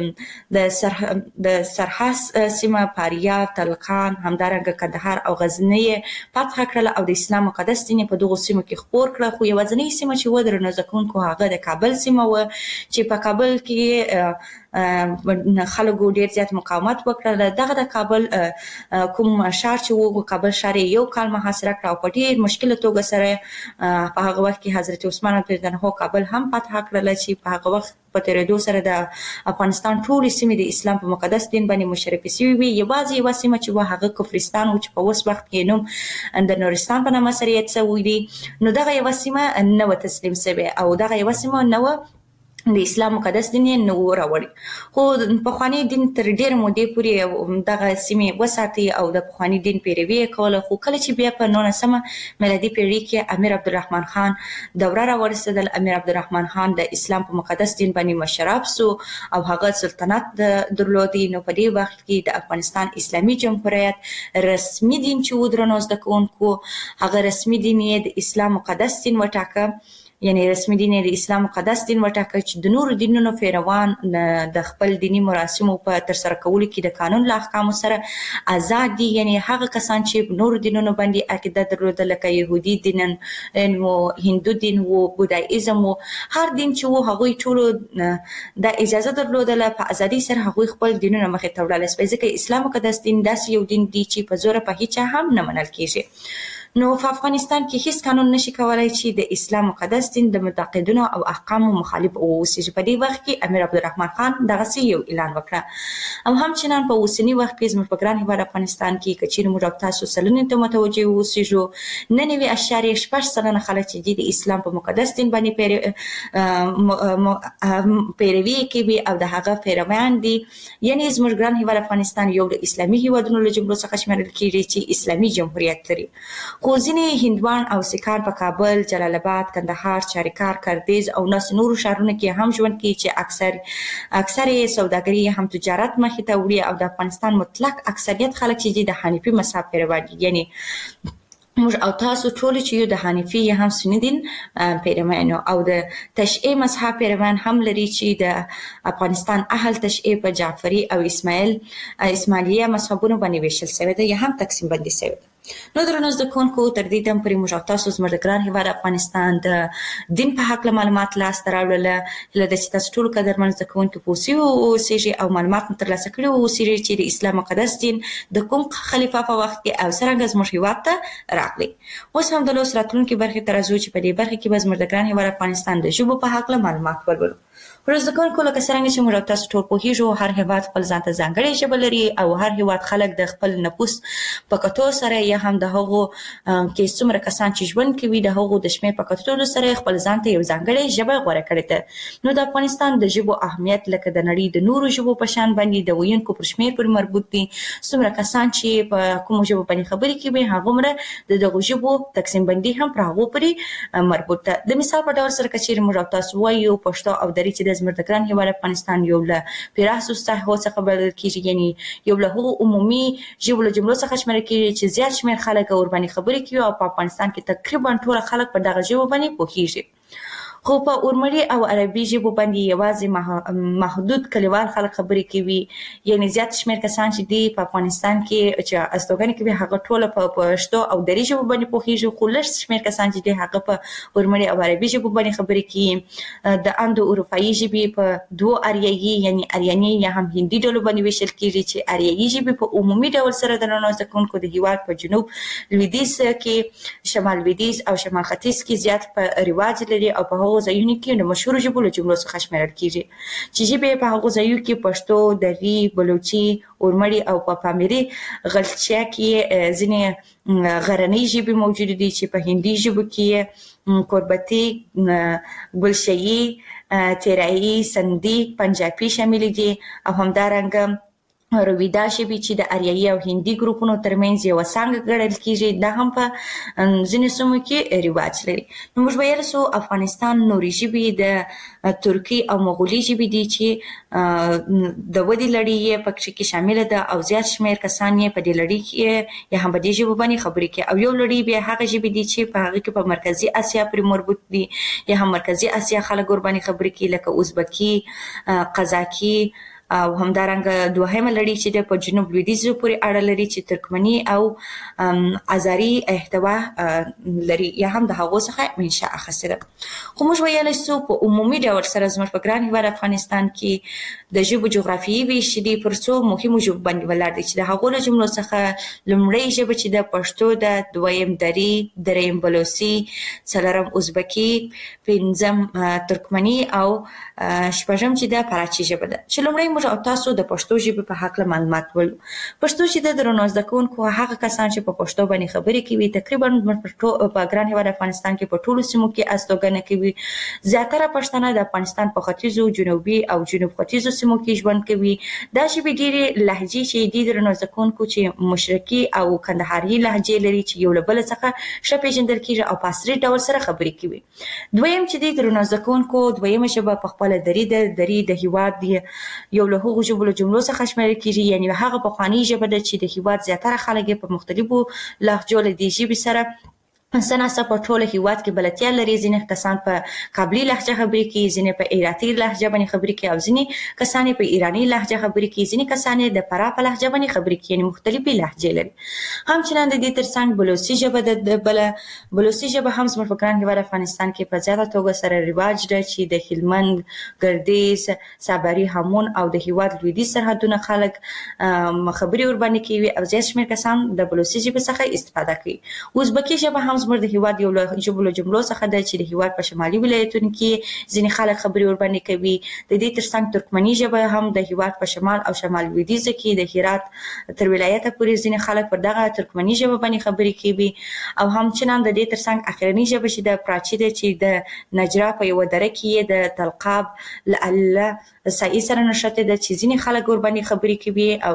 کې د سرحس سیمه فاریاب طلقان همدارنګه کندهار او غزنی فتح کړل او د اسلام مقدس دین په دغه سیمه کې خپور کړل خو یوازینی سیمه چې و درنه ځکونکو هغه د کابل سیمه و چې په کابل کې خلکو ډیر زیات مقاومت وکړل دغه د کابل کوم شهر چې وو کابل شهر یو کال محاصره کړ او په ډیر مشکل توګه سره په هغه وخت کې حضرت عثمان رضی الله عنه کابل هم فتح کړل چې په هغه وخت په تیرېدو سره د افغانستان ټول سیمې د اسلام په مقدس دین باندې مشرفې شوې وي یوازې یو سیمه چې وه هغه کفرستان و چې په اوس وخت کې نوم د نورستان په نامه سره یاد شوی دی نو دغه یو سیمه نه و تسلیم شوې او دغه یو سیمه نه و د اسلام مقدس دین نه وراوړي خو په خواني دین تر ډیر مودې پورې دغه سیمې وساتي او د خواني دین پیروي کوله خو کله چې بیا په 19 میلادي پیړۍ کې امیر عبدالرحمن خان دوره راورسېدل امیر عبدالرحمن خان د اسلام په مقدس دین باندې مشرف سو او هغه سلطنت درلودي نو په دې وخت کې د افغانستان اسلامي جمهوریت رسمي دین چې ودرنو زده کوونکو هغه رسمي دین یې د اسلام مقدس دین وټاکه یعنی رسمي دین د اسلام مقدس دین وټاکه چې د نور دینونو پیروان د خپل دینی مراسمو په تر سره کولو کې د قانون له احکامو سره آزاد دي یعنی هغه کسان چې نور دینونو باندې عقیده درلوده لکه يهودي دین او هندو دین او بودایزم او هر دین چې وو هغه ټول د اجازه درلوده په ازادي سره هغه خپل دینونه مخې ته وړل سپیڅ کې اسلام مقدس دین داسې یو دین دی چې په زور په هیڅ هم نه منل کیږي نو په افغانستان کې هیڅ قانون نشي کولای چې د اسلام مقدس دین د معتقدینو او احکامو مخالف اوسي په دې وخت کې امیر عبدالرحمن خان دغه یو اعلان وکړ او همچنان په اوسنی وخت کې زموږ په ګران هیواد افغانستان کې کچیر موږ تاسو سلنې ته متوجه اوسېږو 99.8% خلک چې د اسلام په مقدس دین باندې پیروي کوي او د هغه پیروان دي یعنی زموږ ګران هیواد افغانستان یو د اسلامي هیوادونو له جملو څخه شمېرل کیږي چې اسلامي جمهوریت لري خو ځینې هندوان او سیکان په کابل، جلال آباد، کندهار، چاریکار، کردیز او نور شهرونو کې هم ژوند کوي چې اکثر سوداګري هم تجارت مخې ته وړي او د افغانستان مطلق اکثریت خلک چې د حنیفي مذهب پیروان دي یعنی موږ او تاسو ټول چې یو د حنیفي هم سنی دین پیروان او د تشیع مذهب پیروان هم لري چې د افغانستان اهل تشیع په جعفری او اسماعیلیه مذهبونو باندې ویشل شوی دی یا هم تقسیم بندي شوی دی نو درنو زده کوونکو تر دې دم پرې موږ تاسو زموږ ګران هیواد افغانستان د دین په حق معلومات لاسته راوړل لکه چې تاسو ټول قدرمن زده کوونکو پوسیو سیجی او معلومات ترلاسه کړي او سیجی چې د اسلام مقدس دین د کوم خلیفہ په وخت کې او څنګه زموږ هیواد ته راغلی اوس هم د لوس راتلونکو برخې ترازو چې په دې برخه کې به زموږ ګران هیواد افغانستان د ژبو په حق معلومات ورکړو ورزده کوونکو لکه څنګه چې موږ تاسو ټول پوهیږو هر هیواد خپل ځان ته ځانګړې ژبه لري او هر هیواد خلک د خپل نفوس په کتو سره یا هم د هغو کې څومره کسان چې ژوند کوي د هغو د شمېر په کتو سره خپل ځان ته یو ځانګړې ژبه غوره کړې ده نو د افغانستان د ژبو اهمیت لکه د نړۍ د نورو ژبو په شان باندې د ویونکو پر شمېر پورې مربوط دي څومره کسان چې په کومو ژبو باندې خبرې کوي هغومره د دغو ژبو تقسیم بندي هم پر هغو پورې مربوط ده د مثال په ډول سره کچېرې موږ تاسو وایو پښتو او دري چې د زموږ د ګران هیواد افغانستان یو له پراخو ساحو څخه بلل کیږي یعنی یو له هغو عمومي ژبو له جملو څخه شمېرل کیږي چې زیات شمېر خلک ور باندې خبرې کوي او په افغانستان کې تقریبا ټول خلک په دغه ژبه باندې پوهیږي خو په اورمړي او عربي ژبو باندې یوازې محدود کلیوال خلک خبرې کوي یعنی زیات شمېر کسان چې دی په افغانستان کې چې استوګنې کوي هغه ټول په پښتو او دري ژبو باندې پوهیږي خو لږ شمېر کسان چې دی هغه په اورمړي او عربي ژبو باندې خبرې کوي د اندو اروپایي ژبې په دوه اریایي یعنی اریانی یا هم هندي ډول باندې ویشل کیږي چې اریایي ژبې په عمومي ډول سره د ننوځ کوونکو د هیواد په جنوب لویدیځ کې شمال لویدیځ او شمال ختیځ کې زیات په رواج لري او په ځایونو کې د مشهور ژبو له جملو څخه شمېرل کیږي چې ژبې په هغو ځایونو کې پښتو، دري، بلوچي، اورمړي او په پامیري غلچیا کې ځینې غرنۍ ژبې موجود دي چې په هندي ژبو کې کوربتي، ګلشیي، تیرایی، سندي، پنجابي شامل دي او همدارنګه رویدا ژبې چې د اریایي او هندي ګروپونو ترمنځ یو څنګه ګڼل کیږي دا هم په ځینې سیمو کې رواج لري. نو موږ ویل سو افغانستان نوري ژبې د ترکی او مغولي ژبې دي چې د ودی لړۍ یې پکې کې شامل ده او زیات شمېر کسان یې په دې لړۍ کې یا هم په دې ژبه باندې خبرې کوي او یو لړۍ بیا هغه ژبې دي چې په هغه کې په مرکزی اسیا پورې مربوط دي یا هم مرکزی اسیا خلک ور باندې خبرې کوي لکه ازبکی، قزاقي او همدارنګه دوهمه لړۍ چې د په جنوب لویدیځ پورې اړه لري چې ترکمني او ازاري احتوا لري یا هم د هغو څخه منشأ اخیسته ده. خو موږ ویلی سو په عمومي ډول سره زموږ په ګران هیواد افغانستان کې د ژبو جغرافیایي ویش دي پر څو مهمو ژبو باندې ولاړ دي چې د هغو له جملو څخه لومړۍ ژبه چې د پښتو ده، دویم دري، دریم بلوچي، څلورم ازبکي، پنځم ترکمني او شپږم چې د فارسي ژبه ده. چې لومړی او تاسو د پښتو ژبې په حق له معلومات ولو. پښتو چې د درنو زده کوونکو هغه کسان چې په پښتو باندې خبرې کوي تقریبا په ګران هیواد افغانستان کې په ټولو سیمو کې استوګنه کوي. زیاتره پښتانه د افغانستان په ختیځو، جنوبي او جنوب ختیځو سیمو کې ژوند کوي. دا ژبې ډېرې لهجې چې د درنو زده کوونکو چې مشرقي او کندهاري لهجې لري چې یو له بل څخه ښه پیژندل کیږي او په عصري ډول سره خبرې کوي. دویم چې د درنو زده کوونکو دویمه ژبه په خپل دري د هیواد یو له هغو ژبو له جملو څخه شمیرل کیږي یعنی هغه پخوانۍ ژبه ده چې د هیواد زیاتره خلک په مختلفو لهجو له دې ژبې سره سناسه په ټوله هیواد کې بلدتیا لري. ځینې کسان په قابلي لهجه خبرې کوي، ځینې په ایراتي لهجه باندې خبرې کوي او ځینې کسان په ایرانی لهجه خبرې کوي، ځینې کسان د فراه په لهجه باندې خبرې کوي، یعنی مختلفې لهجې لري. همچنان د دې ترڅنګ بلوچي ژبه د بلوچي ژبه هم زموږ په ګران هیواد افغانستان کې په زیاته توګه سره رواج ده چې د هلمند، ګردیز، صابري، همون او د هیواد لویدیځ سرحدونه خلک خبرې ور باندې کوي او زیات شمېر کسان د بلوچي ژبې څخه استفاده کوي. ازبکي ژبه هم زموږ د هیواد یو له ژبو له جملو څخه ده چې د هیواد په شمالي ولایتونو کې ځینې خلک خبرې ور باندې کوي. د دې ترڅنګ ترکمني ژبه هم د هیواد په شمال او شمال لویدیځ کې د هرات تر ولایته پورې ځینې خلک پر دغه ترکمني ژبه باندې خبرې کوي او همچنان د دې ترڅنګ اخرنی ژبه چې د پراچی ده چې د نجرا په یو دره کې د تلقاب لاله سایه سره نشته ده چې ځینې خلک ور باندې خبرې کوي او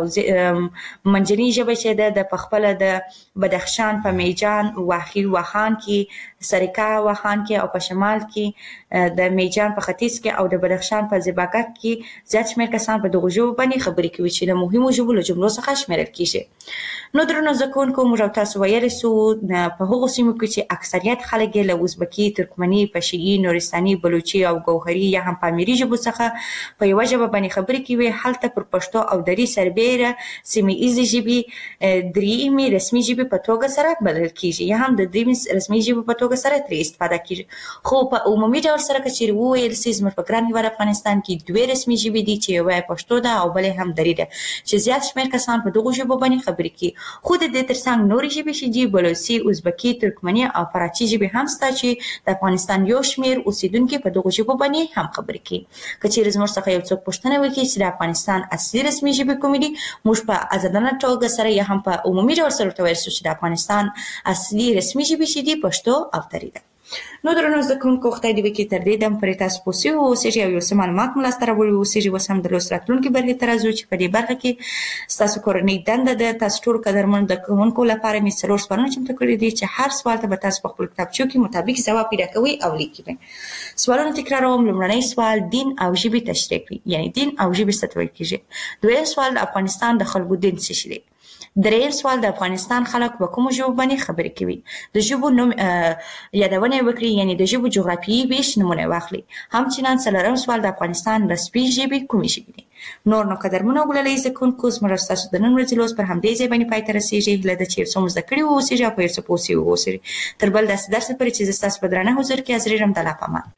منځنۍ ژبه چې د پخپله د بدخشان په میجان، واخیر واخان کې، سرکا واخان کې او په شمال کې د میجان په ختیځ کې او د بدخشان په زیباکک کې زیات شمېر کسان په دغو ژبو باندې خبرې کوي چې د مهمو ژبو له جملو څخه شمیرل کیږي. نو درنو زده کوونکو موږ تاسو ویلی سو په هغو سیمو کې چې اکثریت خلک یې له ازبکي، ترکمني، پشهیي، نورستاني، بلوچي او ګوهري یا هم پامیري ژبو څخه په یوه ژبه باندې خبرې کوي. هلته پر پښتو او دري سربیره سیمه ایزې ژبې درېیمې رسمي ژبې په توګه سره بلل کیږي یا هم د درېیمې رسمي ژبې په توګه سره ترې استفاده کیږي. خو په عمومي ډول سره که چیرې وویل سي زموږ په ګران هیواد افغانستان کې دوې رسمي ژبې دي چې یوه یې پښتو ده او بلې هم دري ده چې زیات شمېر کسان په دغو ژبو باندې خبرې کوي. خو د دې ترڅنګ نورې ژبې چې دي بلوچي، ازبکي، ترکمني او فارسي ژبې هم شته چې د افغانستان یو شمېر اوسیدونکي په دغو ژبو باندې هم خبرې کوي. که چیرې زموږ څخه یو څوک پوښتنه وکړي چې د افغانستان اصلي رسمي ژبې کومې دي، موږ په ازادانه توګه سره یا هم په عمومي ډول سره ورته ویلی سو چې د افغانستان اصلي رسمي ژبې چې دي پښتو او دري ده. نو درنو زده کوونکو خدای دې وکړي تر دې دم پورې تاسو پوه سوي واوسېږئ او یو څه معلومات مو لاسته راوړي واوسېږي. اوس هم د لوست راتلونکي برخې ته راځو چې په دې برخه کې ستاسو کورنۍ دنده ده. تاسو ټولو قدرمنو زده کوونکو لپاره مې 4 سوالونه چمتو کړي دي چې هر سوال ته به تاسو په خپلو کتابچو کې مطابق ځواب پیدا کوئ او لیکئ. سوالونه تکراروم. لومړنی سوال دین او ژبې تشریح کړئ، یعنی دین او ژبې څه ته ویل کیږي. دویم سوال د افغانستان د خلکو دین څه شی دی. دریم سوال د افغانستان خلک په کومو ژبو باندې خبرې کوي. د ژبو نوم یادونه وکړئ، یعنی د ژبو جغرافیایي ویش نمونه واخلئ. همچنان څلورم سوال د افغانستان رسمي ژبې کومې ژبې دي. نور نو قدرمنو ګلالۍ زده کوونکو زموږ ستاسو د نن ورځې لوست پر همدې ځای باندې پای ته رسېږي. هیله ده چې یو څه مو زده کړي واوسېږي او په یو څه پوه سوي واوسېږي. تر بل داسې درس پورې چې زه ستاسو په درانه حضور کې حاضرېږم د الله په امان.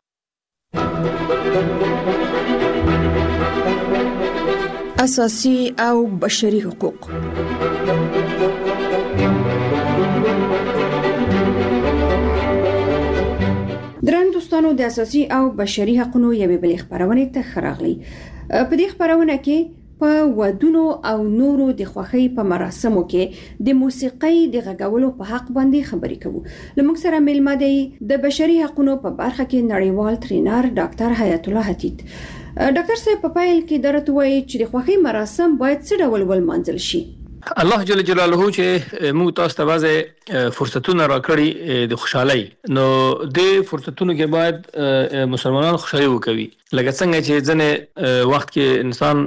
اساسي او بشري حقوق. درن دوستانو د اساسي او بشري حقوقو یوې بلې خبرونه ته خراغلي. په دې خبرونه کې په ودونو او نورو د خوښۍ په مراسمو کې د موسیقۍ د غږولو په حق باندې خبرې کوو. لمونږ سره ملمه دی د بشري حقوقو په برخه کې نړیوال ټرینر ډاکټر حیات الله حتیت. ډاکټر صاحب په پایل کې درته وایي چې د خوښي مراسم باید څه ډول ولمانځل شي؟ الله جل جلاله چې موږ تاسو ته بعضه فرصتونه راکړي د خوشحالي، نو د فرصتونو کې باید مسلمانانو خوشحالي وکوي. لکه څنګه چې ځنه وخت کې انسان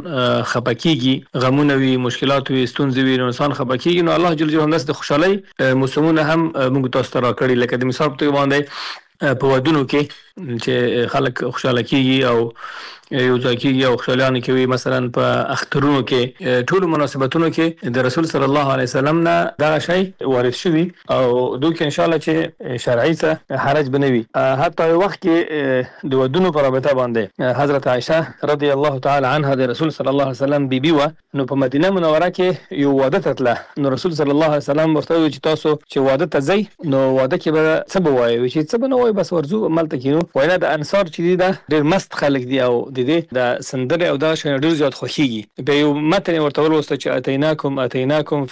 خپکیږي، غمونه وي، مشکلات وي، ستونزې وي، نو انسان خپکیږي، نو الله جل جلاله د خوشحالي موسمونه هم موږ تاسو ته راکړي. لکه د مثال په باندې په ودونو کې چې خلک خوشاله کیږي او یو ځای کیږي او خوشالانه کوي، مثلا په اخترونو کې، ټول مناسبتونو کې د رسول صلی الله علیه وسلم نه دا شی وارد شوی او دوی کې ان شاء الله چې شرعي څه حرج بنوي. حتی وخت کې د ودونو په رابطه باندې حضرت عائشه رضی الله تعالی عنها د رسول صلی الله علیه وسلم بیبي و، نو په مدینه منوره کې یو واده تتله، نو رسول صلی الله علیه وسلم ورته وی چې تاسو چې واده ته ځئ نو واده کې به څه بوایي، چې څه بنوي بس ورزو عملته کینو. وینا د انصار چې دا ډېر مست خلک دي او د سندره او دا شی ډېر زیات خوښيږي. په یو متن ورته ولوسته چې اتیناکم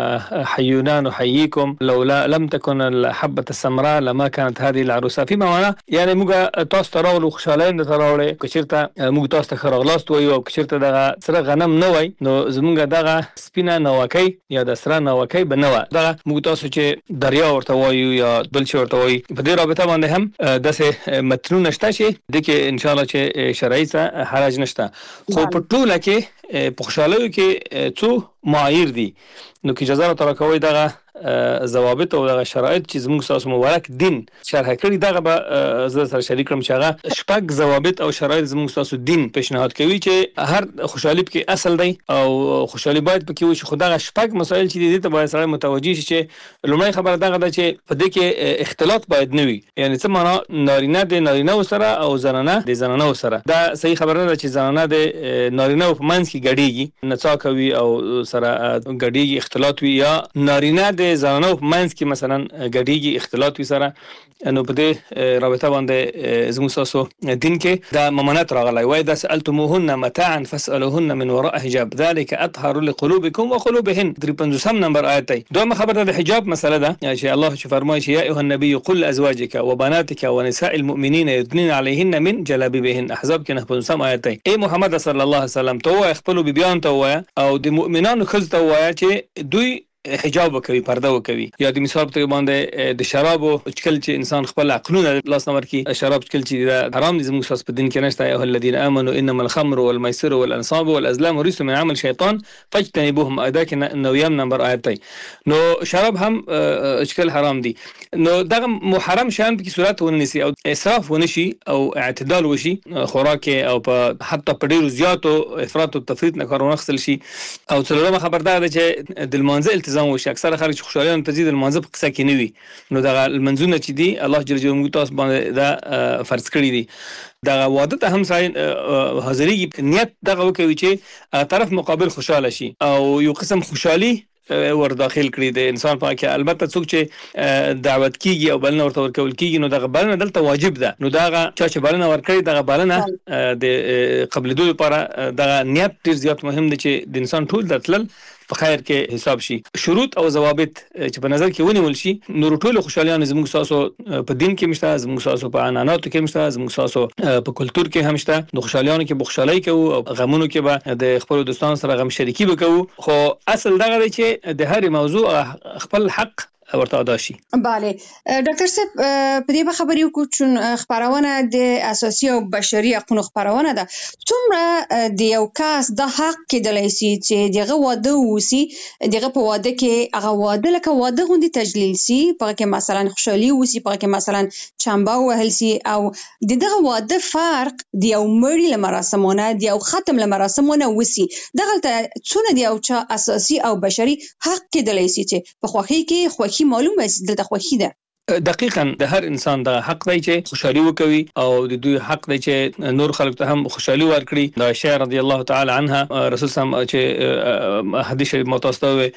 فحيونا نحييكم لولا لم تكن الحبه السمراء لما كانت هذه العروسه، فيما معنى يعني موږ تاسو ته راولو خوشاله نه تراولې، کچرته موږ تاسو ته خرغلاست وایو او کچرته دغه سره غنم نه وای، نو زمونږ دغه سپینه نوکۍ یا د سره نوکۍ بنوه، دغه موږ تاسو چې دریا ورته وایو یا بل څه ورته وایي. په دې رابطه باندې هم داسې متنونه شته چې د کې ان شاء الله چې شرعي څه حرج نشته. خو په ټوله کې په خوشحالۍ کې څو معایر دي، نو کې اجازه راته راکوئ دغه ضوابط او دغه شرایط چې زموږ تاسو مبارک دین شرح کړی، دغه به زه سره شریک کړم چې هغه شپږ ضوابط او شرایط زموږ تاسو دین پیشنهاد کوي چې هر خوشحالي کې اصل دی او خوشحالي باید پکې وي. خو دغه شپږ مسایل چې دي ته باید سره متوجي شي چې لومړی خبره دغه ده چې په دې کې اختلاط باید نه وي، یعنی څه معنا نارینه د نارینه سره او زنانه د زنانه سره. دا صحیح خبره ده چې زنانه د نارینه په منځ کې ګډيږي، نڅا کوي او سره ګډيږي، اختلاط وي، یا نارینه د زنانو په منځ کې مثلا ګډيږي، اختلاط وي سره. نو په دې رابطه باندې زموږ تاسو دین کې دا ممانعت راغلی وای، دا سألتموهن متاعا فاسألوهن من وراء حجاب ذلك اطهر لقلوبكم وقلوبهن. 53 نمبر آیت دی. دویمه خبره د حجاب مسله ده چې الله چې فرمایي چې یا ایها النبي قل لازواجك وبناتك ونساء المؤمنین يدنين عليهن من جلابيبهن. احزاب کې 59 آیت دی. ای محمد صلی الله علیه وسلم ته خپل بیبيان ته وای او د مؤمنانو خزته وای چې دوی حجاب وکوي، پرده وکوي. یا د مثال په باندې د شرابو چکل چې انسان خپل عقلونه لاس نور کی شراب چکل چې حرام دي زموږ ساس په دین کې نشته. ایه الذين امنوا انما الخمر والميسر والانصاب والازلام رجس من عمل شیطان فاجتنبوهم. ادا کې نویم نمبر آیت دی. نو شراب هم چکل حرام دي، نو دغه محرم شان په صورت ونیسي او اسراف ونشي او اعتدال وشي خوراک او په حتی په ډیرو زیاتو افراط او تفریط نه کارونه خپل شي. او څلورمه خبردار ده چې د المنزل وشي. اکثره خلک چې خوشالیان ته ځي د منځ په قصه کې نه وي، نو دغه منځونه چې دي الله جل جلاله موږ تاسو باندې دا فرض کړی دي. دغه واده ته هم ځای حاضرېږي، نیت دغه وکوي چې طرف مقابل خوشاله شي او یو قسم خوشحالي ور داخل کړی د انسان په کې. البته څوک چې دعوت کیږي او بلنه ورته ورکول کیږي، نو دغه بلنه دلته واجب ده، نو دغه چې بلنه ورکړي دغه بلنه د قبلېدو لپاره دغه نیت ډیر زیات مهم دی چې د انسان ټول درتلل په خیر کې حساب شي. شروط او ضوابط چې په نظر کې ونیول شي، نو ټول خوشالیان زموږ تاسو په دین کې مشته، زموږ تاسو په عنعناتو کې مشته، زموږ تاسو په کلچر کې هم شته. نو خوشالیانو کې بخښلای کوو او غمونو کې به د خپل دوستانو سره غم شریکي وکړو. خو اصل دغه دی چې د هر موضوع خپل حق ورته ادا شي. bale ډاکټر صاحب په دې خبرې وکړو چې خبرونه د اساسي او بشري حقوقو خبرونه ده. څومره د یو کس د حق کېدلای شي چې دغه واده وسی، دغه په واده کې هغه واده لکه واده غوندي تجلیل سي، په کې مثلا خوشحالي وسی، په کې مثلا چمبا وهل سي، او دغه واده فرق د یو مړي لمراسمونه د یو ختم لمراسمونه وسی. دغه څونه د یو چا اساسي او بشري حق کېدلای شي چې په خوخي کې خوخي معلومه چې د خوښي ده. دقیقاً د هر انسان د حق دی چې خوشحالي وکوي او د دوی حق دی چې نور خلک ته هم خوشحالي ورکړي. د عائشہ رضی الله تعالی عنها رسول الله چې حدیث شریف متوسطه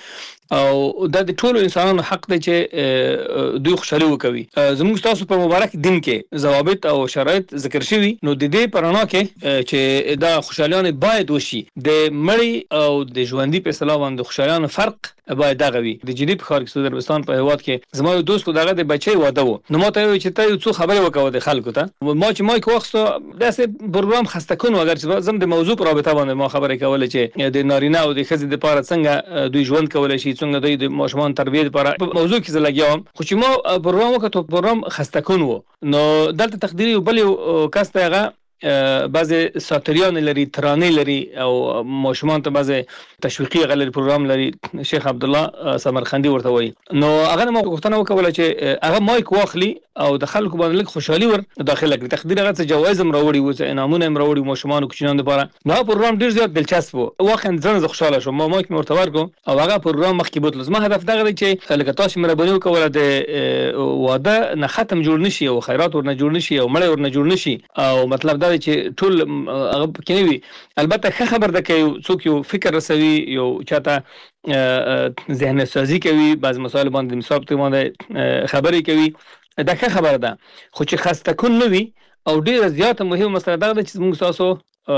او د ټولو انسانانو حق دی چې دوی خوشالي وکوي. زموږ تاسو په مبارک دین کې ضوابط او شرایط ذکر شوي، نو د دې پرانا کې چې دا خوشالیان باید وشي د مړی او د ژوندۍ په اصطلاح باندې خوشالیان فرق باید دغه وي. د جدي په خارج سعودي عربستان په هواد کې زما یو دوست دغه د بچي واده وو، نو ماته وی چې ته یو څه خبره وکاو د خلکو ته. ما چې مایک واخستو داسې پروګرام خسته کون اگر چې زم د موضوع پر رابطه باندې ما خبره کوله چې د نارینه او د ښځې لپاره څنګه دوی ژوند کولای شي، څنګه دوی د ماشومان تربیه لپاره په موضوع کې زلګیام. خو چې ما پروګرام وکړو پروګرام خسته کون وو، نو دلته تقدیری بل کس ته هغه بعضی ساتریان لري، ترانه لري او ماشومان ته بعضی تشویقي غلري پروګرام لري، شیخ عبد الله سمرخندي ورته وایي. نو هغه ما غوښتنه وکوله چې هغه مایک واخلي او د خلکو باندې لږ خوشحالي ور داخله کړي. تقدیر هغه څه جوایز هم راوړي و، انعامونه هم راوړي ماشومان او کوچنیانو لپاره. نو پروګرام ډیر زیات دلچسپ وو، واقعا زه خوشاله شوم. ما مایک مرته ورکو او هغه پروګرام مخکې بوتل. زما هدف دغه دی چې لکه تاسو مهرباني وکوله د واده نه ختم جوړ نشي او خیرات ورنه جوړ نشي او مړی ورنه جوړ نشي، او مطلب دا دی چې ټول هغه کې وي. البته ښه خبر ده چې څوک یو فکر رسوي، یو چاته ذهن سازي کوي، بعض مسایل باندې مثال ته باندې خبرې کوي، دا ښه خبره ده. خو چې خسته کون نه وي او ډیره زیاته مهمه مسله دا ده چې موږ تاسو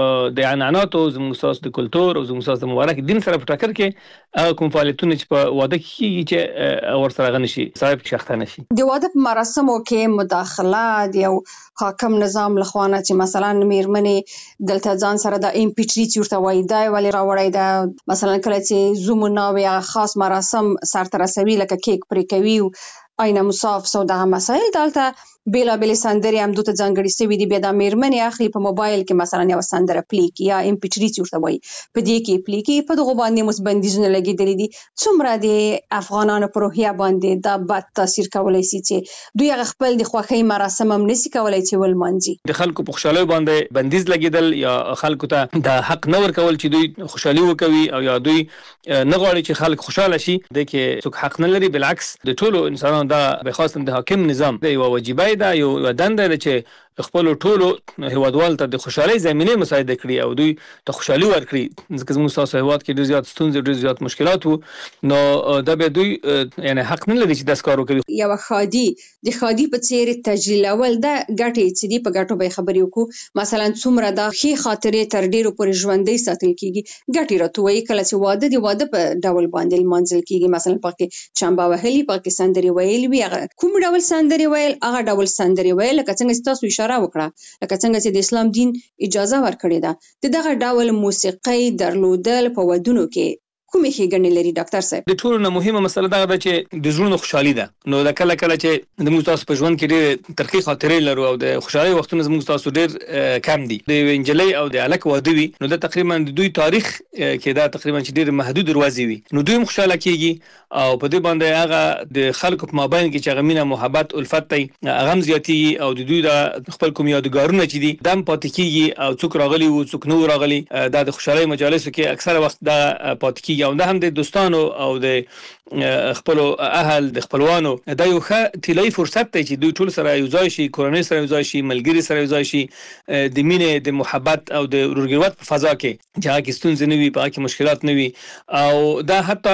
د عنعنات او زموږ تاسو د کلچر او زموږ تاسو د مبارک دین سره په ټکر کې کوم فعالیتونه چې په واده کې کیږي چې ور سره غنشي صاحب شخته نشي. د واده په مراسمو کې مداخله د یو حاکم نظام لخوانه چې مثلا میرمنې دلته ځان سره د امپیټری ورته وایي دا ولې راوړی دا، مثلا کله چې زومونه یا خاص مراسم سره رسوي لکه کیک پرې کوي آینه مصاف سو دغه مسایل دلته بیلابل سندرې هم دوته ځانګړي سوي دي. بیا د میرمنې اخلي په موبایل کې مثلا یو سندره پلی کی یا امپیټری ورته وایي په دې کې پلی کی، په دغه باندې مس بندیزونه لګېدلي دي. څومره د افغانانو په روحیه باندې دا بد تاثیر کولی شي چې دوی هغه خپل د خوښۍ مراسم هم نشي کولی چې ولمانځي. د خلکو په خوشحالۍ باندې بندیز لګېدل یا خلکو ته د حق نه ورکول چې دوی خوشحالي وکوي او یا دوی نه غواړي چې خلک خوشاله شي، د کې څوک حق نه لري. بالعکس د ټولو انسانانو دا به خاصه د حاکم نظام د یو واجبای دا یو دنده ده چې خپل ټولو هیوادوال ته د خوشحالۍ زمینه مساعده کړي او دوی ته خوشحالي ورکړي. ځکه زموږ تاسو هیواد کې ډیر زیات ستونزې، ډیر زیات مشکلات وو، نو دا به دوی یعنی حق نه لري چې داس کار وکړي. یو خادي د خادي په څیر تجلیلول دا ګټې چې دی په ګټو به خبرې وکړو. مثلا څومره د ښې خاطرې تر ډیرو پورې ژوندۍ ساتل کیږي. ګټې راټوي کله چې واده دی واده په ډول باندې منځل کیږي، مثلا پکې چمبا وهلي، پکې سندري ویل وی، کوم ډول سندري ویل هغه ډول سندري ویل لکه څنګه تاسو اشاره وکړه، لکه څنګه چې د اسلام دین اجازه ورکړې ده. دغه ډول موسیقي درلودل په ودونو کې کومې ښېګڼې لري ډاکټر صاحب؟ د ټولو نه مهمه مسله دا ده چې د زړونو خوشحالي ده. نو دا کله چې د موږ تاسو په ژوند کې ډېر ترخی خاطرې لرو او د خوشحالۍ وختونه زموږ تاسو ډېر کم دي، د انجلۍ او د الک واده وي، نو دا تقریبا د دوی تاریخ کې دا تقریبا چې ډېر محدود دروازې وي، نو دوی خوشاله کیږي او په دې باندې هغه د خلکو په مابین کې چې هغه مینه محبت الفت دی هغه هم زیاتېږي او د دوی د خپل کوم یادګارونه چې دي دم پاتې کیږي او څوک راغلي او څوک نو راغلي دا د خوشحالۍ مجالسو کې اکثره وخت دا پاتې کیږي او دا هم د دوستانو او د خپل اهل د خپلوانو دا یو ښه طلایي فرصت دی چې دوی ټول سره یو ځای شي، کورنۍ سره یو ځای شي، ملګري سره یو ځای شي، د مینې د محبت او د ورورګلوت په فضا کې چې هغه کې ستونزې نه وي، په هغه کې مشکلات نه وي. او دا حتی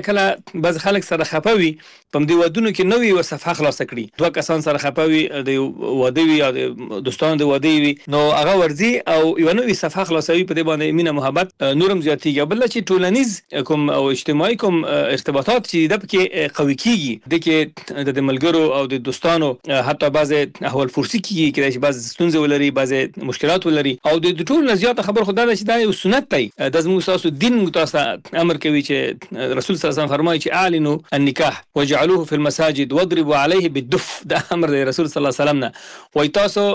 کله بعض خلک سره خفه وي په دې ودونو کې نوې یو صفحه خلاصه کړي، دوه کسان سره خفه وي د واده وي یا د دوستانو د واده وي، نو هغه ورځي او یو نوې صفحه خلاصوي، په دې باندې مینه محبت نورم زیاتېږي. بل چې ټولنیز کوم او اجتماعي کوم ارتباطات چې د پکې قوي کیږي، د کې د ملګرو او د دوستانو حتی بعض احوال فرسي کیږي چې بعض ستونزې ولري، بعض مشکلات ولري، او د ټول نه زیاته خبر خدای دا چې دا یو سنت دی. د زموږ تاسو دین متاسه امر کوي چې رسول صلی الله علیه وسلم فرمایي چې اعلنوا النکاح وجعلوه في المساجد واضربوا عليه بالدف. دا امر دی رسول صلی الله علیه وسلم نه، وای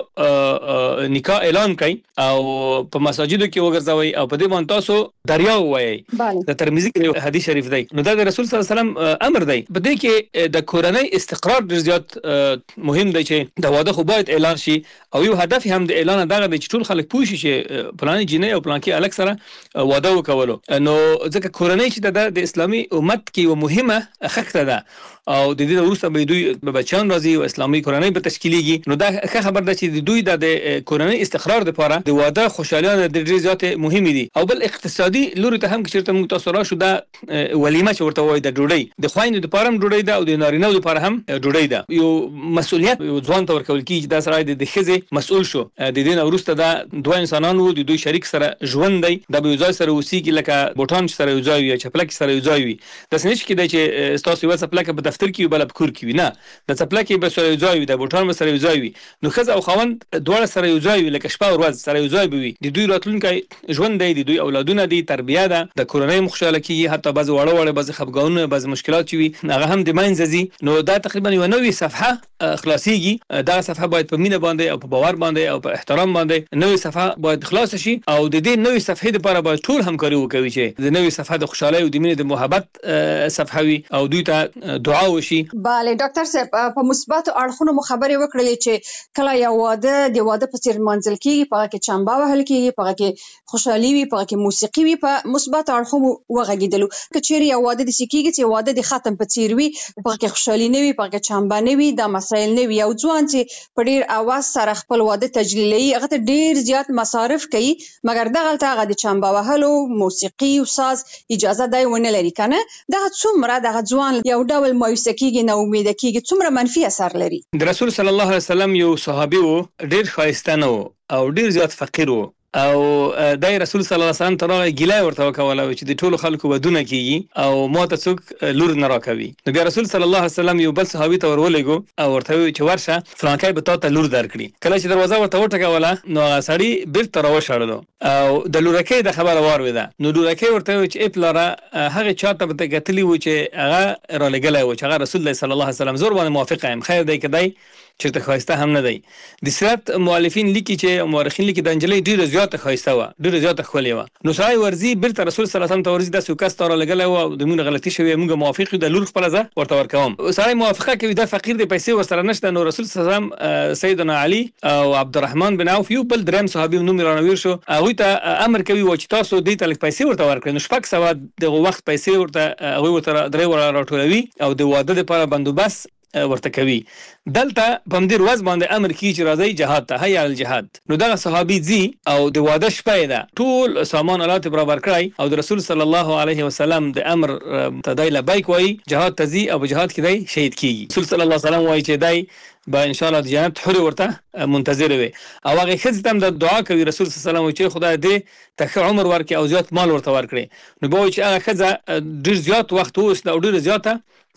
تاسو نکاح اعلان کړئ او په مساجدو کې وګرځوي او په دې باندې تاسو دریا وایي. د ترمذی کې حدیث شریف دی، نو دا د رسول صلی الله علیه وسلم امر دی. په دې کې د کورنۍ استقرار ډیر زیات مهم دی چې د واده خو باید اعلان شي او یو هدف هم د اعلان دغه دی چې ټول خلک پوه شي چې پلانې جنې او پلان کې الک سره واده وکولو. نو ځکه کورنۍ چې د اسلامي امت کې یو مهمه خښته ده او د دې وروسته به دوی بچیان راځي او اسلامي کورنۍ به تشکیلېږي. نو دا ښه خبر ده چې دوی د کورنۍ استقرار لپاره د واده خوشالیانه د ډېر زیات مهمه دي. او بل اقتصادي لوري ته هم چې موږ تاسو راشو دا ولیمه چې ورته وایي د ډوډۍ د خویندو لپاره هم ډوډۍ ده او د نارینه‌و لپاره هم ډوډۍ ده. یو مسؤلیت یو ځوان ته ورکول کیږي دا سره د ښځې مسؤل شو. د دې نه وروسته دا دوه انسانان وو د دوی شریک سره ژوند دی د یو ځای سره اوسېږي لکه بوټان سره یو ځای وي چپلک سره یو ځای وي. د سنچ کې د چې تاسو یو چپلک په دفتر کې بل په کور کې وي نه د چپلک به سره یو ځای وي د بوټان سره یو ځای وي. نو ښځه او خاوند دواړه سره یو ځای وي لکه شپه او ورځ سره یو ځای وي. د دوی راتلونکي ژوند دی د دوی اولادونه دي تربیه ده د کورنۍ خوشاله کیږي حتی بعض وړه بعض خفګانونه بعض مشکلات وي هغه هم د منځ ځي. نو دا تقریبا یو نوې صفحه خلاصيږي. دا صفحه باید په مینه باندې او په باور باندې او په احترام باندې نوې صفحه باید خلاص شي او د دې نوې صفحې لپاره باید ټول همکاري وکړي چې د نوې صفحه د خوشحالۍ او د مینې د محبت صفحه وي او دوی ته دعا وشي. bale ډاکټر صاحب په مثبت اړخونو مو خبرې وکړلې چې کله یو واده د واده په څیر منځل کیږي په کې چمبا وهل کیږي په کې خوشحالي وي په کې موسیقي وي په مثبت اړخونو وغږیدلو کچېری یو واده د سکیږي چې واده د ختم په څیر وي په کې خوشحالي نه وي په کې چمبا نه وي دا مسایل نه وي. یو ځوان چې په ډیر اواز سره خپل واده تجلیلي هغه ته ډیر زیات مصارف کوي مګر دغه هغه د چمبا وهلو موسیقي او ساز اجازه دی ونه لري کنه دغه څومره دغه ځوان یو ډول مایوس کیږي نو امید کیږي څومره منفي اثر لري. د رسول صلی الله علیه وسلم یو صحابي وو ډیر خایستانه وو او ډیر زیات فقیر وو او دای رسول صلی الله علیه وسلم ترغه ګیلای ورته وکوله چې د ټولو خلکو ودونه کیږي او ماته څوک لور نه راکوي. نو بیا رسول صلی الله علیه وسلم یو بل صحابي ته ورولېګو او ورته وی چې ورشه فلانکای به تاسو لور درکړي. کله چې دروازه ورته وټکوله نو سړی بیرته راوښړلو او د لورکې د خبره وارویده. نو لورکې ورته وی چې اپلاره هغه چاته به تکتلی و چې هغه را لګلای و چې هغه رسول الله صلی الله علیه وسلم زور باندې موافق یم خیر دی کدی چرته خواسته هم نه دی. د سیرت مؤلفین لیکي چې مورخین لیکي د انجلۍ ډیره زیاته خواسته و ډیره زیاته خولې و. نو سړی ورزي بیرته رسول صلی الله علیه وسلم ته ورزي د سوکاس تر لګلای و د موږ غلطي شوی موږ موافق د لور خپل ځه ورته ورکوم. سړی موافقه کوي د فقیر د پیسې ورسره نشته. نو رسول صلی الله علیه وسلم سیدنا علی او عبدالرحمن بن عوف یو بل دریم صحابي نوم رانویر شو هغه ته امر کوي و چې تاسو دې تل پیسې ورته ورکړئ. نو شپږ سو د وخت پیسې ورته هغه ورته درې ور راټولوي او د واده لپاره بندوبست ورته کوي. دلته په دې ورځ باندې امر کوي چې راځي جهاد ته هيا الجهاد. نو دا صحابي زی او د واده شپه ده ټول سامان آلات برابر کړای او د رسول صلی الله علیه وسلم د امر تدای لبیک وای جهاد تزي او جهاد کې دی شهید کیږي. رسول صلی الله علیه وسلم وای چې دای با ان شاء الله د جنت حور ورته منتظر وي او هغه خځه تم د دعا کوي. رسول صلی الله علیه وسلم چې خدای دې ته عمر ورکړي او زیات مال ورته ورکړي. نو به چې هغه خځه ډیر زیات وخت اوس د ډیر زیاته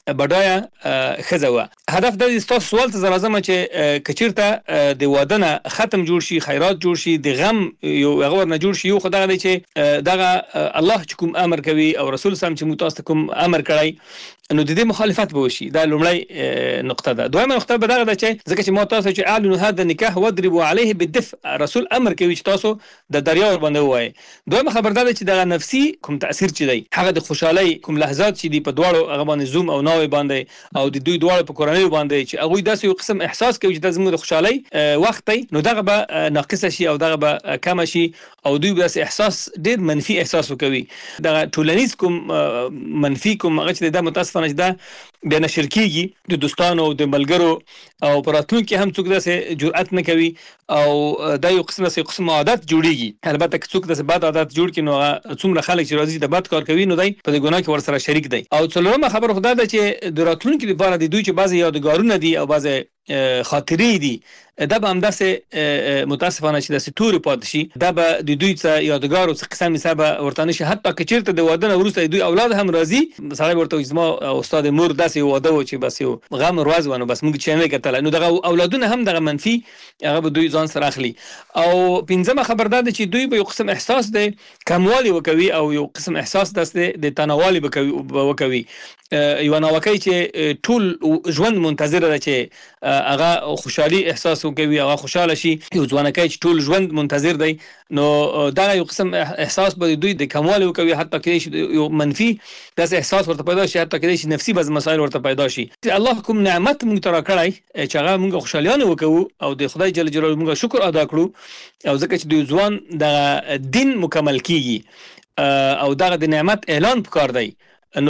بډایا خزه و. هدف د تاسو سوال ته لازم چې کچیرته د واده نه ختم جوړ شي خیرات جوړ شي د غم یو غور نه جوړ شي یو خدای دی چې دغه الله چې کوم امر کوي او رسول سم چې متاسف کوم امر کړی نو د دې مخالفت به وشي. دا لومړی نقطه ده. دویمه نقطه به دغه ده چې ځکه چې متاسف چې اعلنوا هذا النکاح واضربوا عليه بالدفء رسول امر کوي چې تاسو د دریا باندې وای. دویمه خبر ده چې دغه نفسي کوم تاثیر چي دی هغه د خوشحالي کوم لحظات چې دی په دواړو هغه باندې زوم او باندې او د دوی دواړو په کورنۍ باندې چې هغه داسې یو قسم احساس کوي چې د زموږ د خوشحالي وخت دی نو دغه به ناقص شي او دغه به کم شي او دوی به احساس ډیر منفي احساس وکوي. دغه ټولنیز کوم منفي کوم هغه چې د متاسفانه چې دا بیا نشر کیږي د دوستانو او د ملګرو او پراتون کې هم څوک داسې جرأت نه کوي او دا یو قسم عادت جوړیږي. البته که څوک داسې بد عادت جوړ کړي نو څومره خلک چې راځي د بد کار کوي نو دای په ګناه کې ورسره شریک دی. او څلورمه خبر خدای دا چې د راتلونکي لپاره د دوی چې بعضی یادګارونه دي او بعضی خاطرې دي دا به هم داسې متاسفانه چې داسې تورې پاتې شي دا به د دوی څه یادګار او څه قسم حساب ورته نه شي. حتی که چېرته د واده نه وروسته دوی اولاد هم راځي سړی ورته وایي زما استاد مور داسې واده و چې بس یو غم ورځ و نو بس موږ چې نه کتل نو دغه اولادونه هم دغه منفي هغه به دوی ځان سره اخلي. او پنځمه خبر ده چې دوی به یو قسم احساس دی کموالی وکوي او یو قسم احساس داسې د تناوالي وکوي. یو ناوکۍ چې ټول ژوند منتظر ده چې هغه خوشحالي احساس وکوي هغه خوشاله شي. یو ځوانکۍ چې ټول ژوند منتظر دی نو دا یو قسم احساس به دوی د کمال وکوي حتی کې یو منفي داس احساس ورته پیدا شي حتی کې نفسي بعض مسائل ورته پیدا شي. الله کوم نعمت موږ ترا کړای چې هغه موږ خوشالیانه وکړو او د خدای جل جلاله موږ شکر ادا کړو او ځکه چې د ځوان د دین مکمل کیږي او دغه د نعمت اعلان پکار دی نو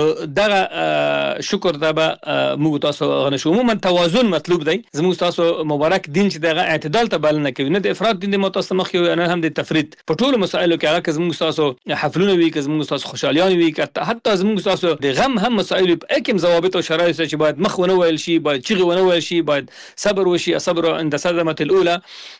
دغه شکر ته به موږ تاسو غنښو. عموما توازن مطلوب دی. زموږ تاسو مبارک دین چې دغه اعتدال ته بلنه کوي، نه د افراط دین د متوسط مخ یو نه هم د تفرید په ټولو مسایلو کې. هغه زموږ تاسو حفلونه وی، که زموږ تاسو خوشالیان وی، که حتی زموږ تاسو د غم هم مسایلو په کوم ضوابط او شرایط چې باید مخ ونه ویل شي، باید چیغه ونه ویل شي، باید صبر وشي، صبر عند صدمه الاولى.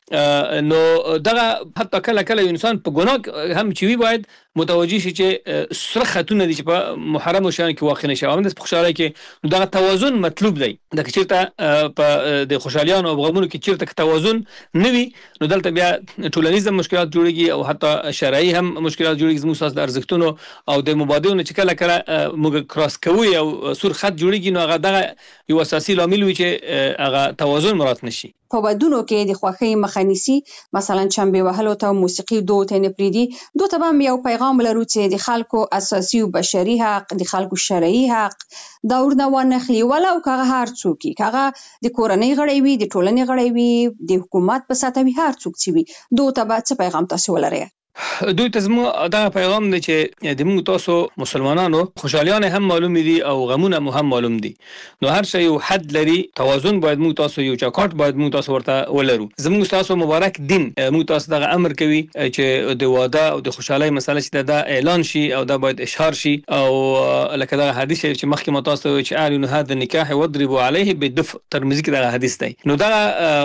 نو دغه حتی کله انسان په ګناه هم چوي باید متوجي شي چې سره خاتون دي چې په محرم شان کې واقع نشي. او د خوشاله کې دغه توازن مطلوب دی. د چیرته په د خوشالیانو او غمونو کې چیرته توازن نوي، نو دلته بیا ټولنیز مشکلات جوړيږي او حتی شرعي هم مشکلات جوړيږي. زموږ اساس د ارزښتونو او د مبادلونو چې کله موږ کراس کوي او سور خط جوړيږي، نو هغه دغه یو اساسي لامل وي چې هغه توازن مراعات نشي. په ودونو کې د خوښۍ مخه نیسي، مثلا چنبې وهلو ته موسیقي دوه ته نه پریدي. دوه ته هم یو پیغام لرو چې د خلکو اساسي او بشري حق، د خلکو شرعي حق دا ورنه ونخلي، ولو کغه هر څوک کغه د کورنۍ غړي وي، د ټولنې غړي وي، د حکومت په سطح وي، هر څوک چې وي. دوه ته څه پیغام تاسو ولرئ؟ دوی ته زموږ دا پیغام دی چې د موږ تاسو مسلمانانو خوشالیان هم معلوم دي او غمونه هم معلوم دي، نو هر شی یو حد لري. توازن باید موږ تاسو یو چاکاټ باید موږ تاسو ورته ولرو. زموږ تاسو مبارک دین موږ تاسو دغه امر کوي چې د واده او د خوشالۍ مسله چې دا اعلان شي او دا باید اشهار شي. او لکه دا حدیث چې مخکې مو تاسو چې اعلن هذا النکاح واضربوا عليه بالدف، ترمذی کې دا حدیث دی. نو دا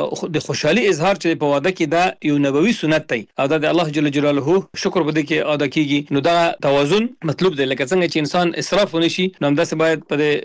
د خوشالۍ اظهار چې په واده کې دا یو نبوي سنت دی او دا د الله جل جلاله شکر بده کې ادا کیږي. نو دا توازن مطلوب دی. لکه څنګه چې انسان اسراف ونشي، نو همداسې باید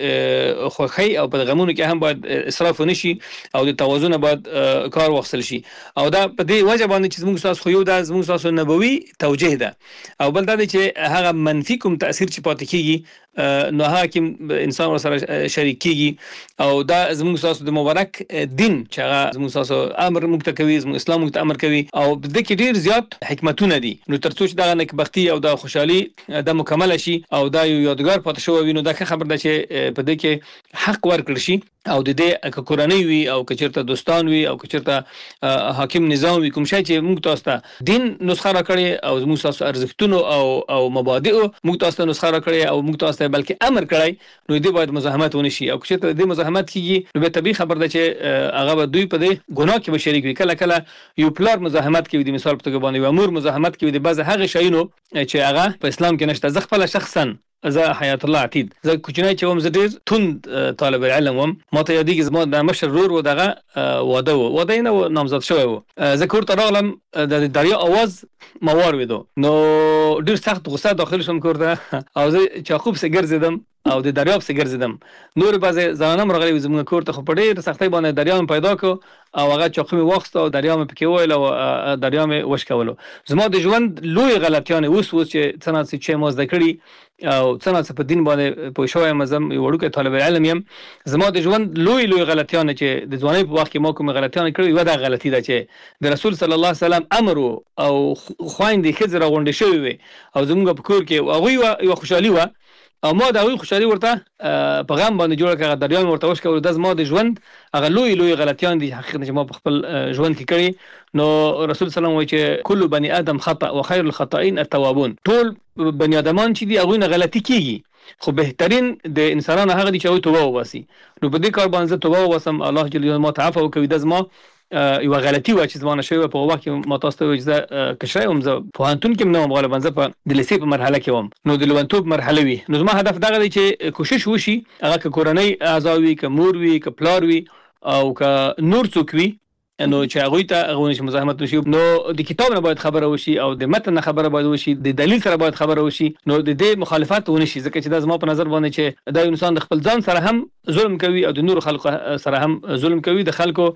په خوښۍ او په غمونو کې هم باید اسراف ونشي او د توازن باید کار واخیستل شي. او دا په دې وجه باندې چې زموږ تاسو خو یو دا زموږ تاسو نبوي توجیه ده، او بل دا چې هغه منفي کوم تاثیر چې پاتې کیږي نو حاکم انسان سره شریک کیږي. او دا زموږ تاسو د مبارک دین چې هغه زموږ تاسو امر موږ ته کوي، زموږ اسلام موږ ته امر کوي، او د دې کې ډیر زیات حکمتونه دي. نو ترڅو چې دا نکبختي او دا خوشحالي د مکمل شي او دا یو یادګار پاتې شو وي، نو دا خبر ده چې په دې کې حق ورکړل شي. او د دې کورنۍ وي او کچرته دوستان وي او کچرته حاکم نظام وي، کوم شي چې موږ تاسو ته دین نسخه راکړي او موږ تاسو ارزښتونو او مبادئ موږ تاسو ته نسخه راکړي او موږ تاسو ته بلکې امر کړی، نو دې باید مزاحمت ونشي. او کچرته دې مزاحمت کیږي، نو به طبيعي خبر ده چې هغه به دوی په دې ګناه کې به شریک وي. کله یو پلار مزاحمت کوي، د مثال په توګه باندې یو امور مزاحمت کوي د بعض هغه شیونو چې هغه په اسلام کې نشته. زه خپل شخصا زه حیات الله عتید زه کوچنی چې وم، زه ډیر تند طالب العلم وم. ما ته یادېږي زما د مشر ورور و دغه واده نه نامزد شوی و. زه کور ته راغلم، د دریا اواز ما واورېدو، نو ډیر سخت غوسه داخل شوم کور ته او زه چاقوب سره ګرځېدم او د دریاب سره ګرځېدم. نور بعضې ځوانان راغلي زموږ کور ته، خو په ډېر سختۍ باندې دریاب پیدا کړ او هغه چاقو مې واخیسته او دریاب مې پکې وویل او دریاب مې وشکولو. زما د ژوند لوی غلطیانې اوس چې څه نه چې ما زده کړي او څه نه په دین باندې پوه شوی یم، زه یو وړوکی طالب علم یم. زما د ژوند لوی غلطیانې چې د ځوانۍ په وخت کې ما کومې غلطیانې کړې، یوه دا غلطي ده چې د رسول صلی الله علیه وسلم امر او خویندې ښځې راغونډې شوې وې او زموږ په کور کې هغوی یوه خوشحالي وه او ما د هغوی خوشحالي ورته په غم باندې جوړه کړه، دریاب مې ورته وشکولو. دا زما د ژوند هغه لوی غلطیان دي حقیقت چې ما په خپل ژوند کې کړي. نو رسول صلی الله علیه وسلم وایي چې کل بني آدم خطأ و خیر الخطائین التوابون. ټول بني آدمان چې دي هغوی نه غلطي کیږي، خو بهترین د انسانانو هغه دي چې هغوی توبه وباسي. نو په دې کار باندې زه توبه وباسم، الله جل جلاله ما ته عفو وکړي. دا زما یوه غلطي وه چې زما نه شوې وه. په وخت کې ما تاسو ته وایي چې زه کشری وم، زه پوهنتون کې هم نه وم، غالبا زه په د لیسې په مرحله کې وم، نو د لومړیتوب مرحله وي. نو زما هدف دغه دی چې کوشش وشي، هغه که کورنۍ اعضا وي، که مور وي، که پلار وي او که نور څوک وي، نو چې هغوی ته هغوی نشي مزاحمت وشي. نو د کتاب نه باید خبره وشي او د متن نه خبره باید وشي، د دلیل سره باید خبره وشي، نو د دې مخالفت ونشي. ځکه چې دا زما په نظر باندې چې دا انسان د خپل ځان سره هم ظلم کوي او د نور خلکو سره هم ظلم کوي، د خلکو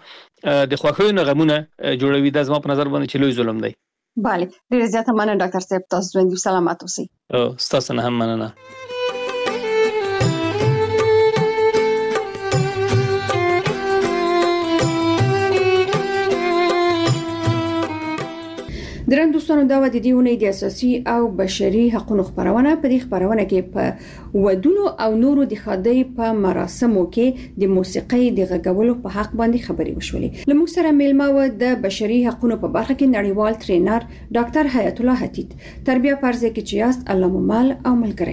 د خوښیو نه غمونه جوړوي. دا زما په نظر باندې چې لوی ظلم دی. بله، ډیره زیاته مننه ډاکټر صاحب، تاسو ژوندي سلامت اوسئ. ستاسو نه هم مننه. درنو دوستانو دوستانو دا د دیونه د اساسي او بشري حقوقو خبرونه په دې خبرونه کې په ودونو او نورو د خدای په مراسمو کې د موسیقي د غږولو په حق باندې خبري وشولې. لمو سره میلمه و د بشري حقوقو په برخه کې نړیوال ټرینر ډاکټر حیات الله حتیت، تربیه پرځه کې چیاست الله ممال او ملګری.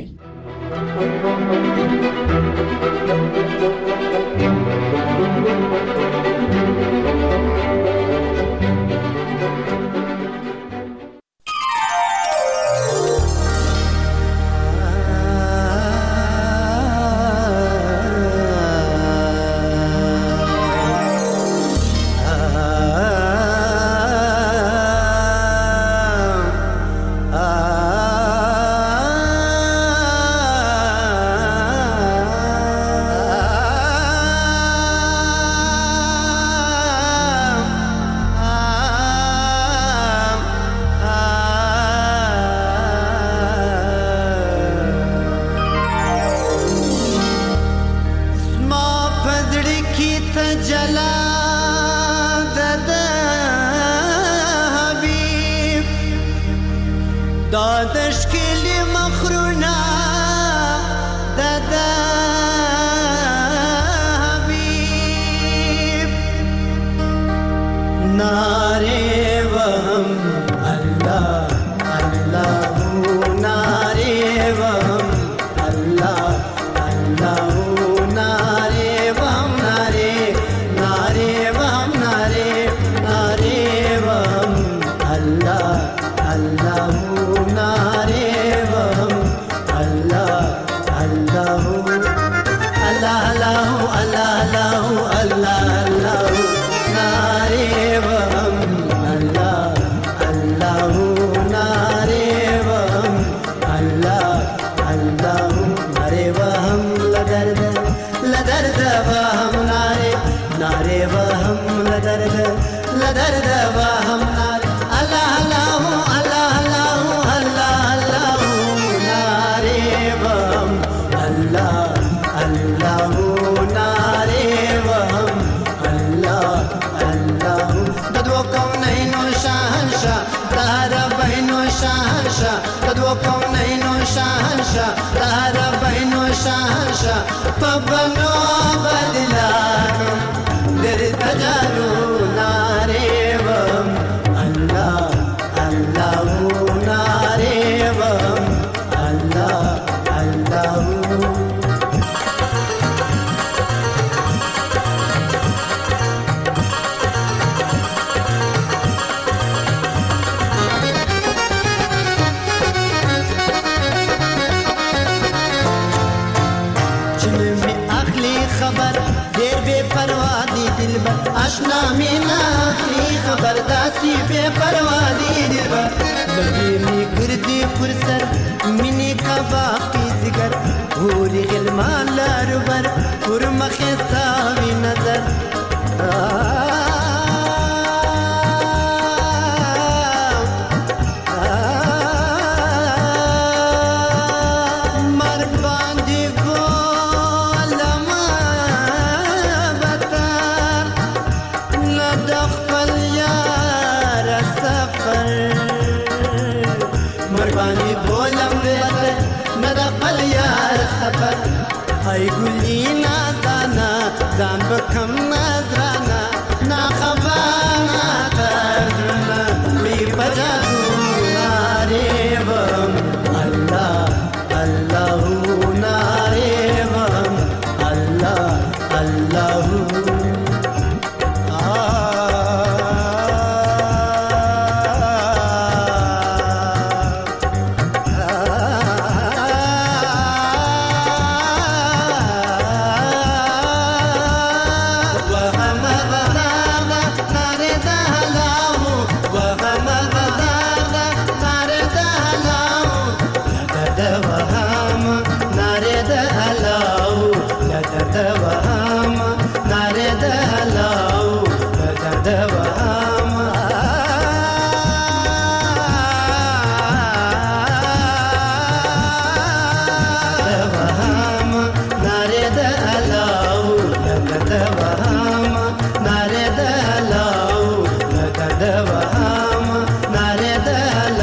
ناره د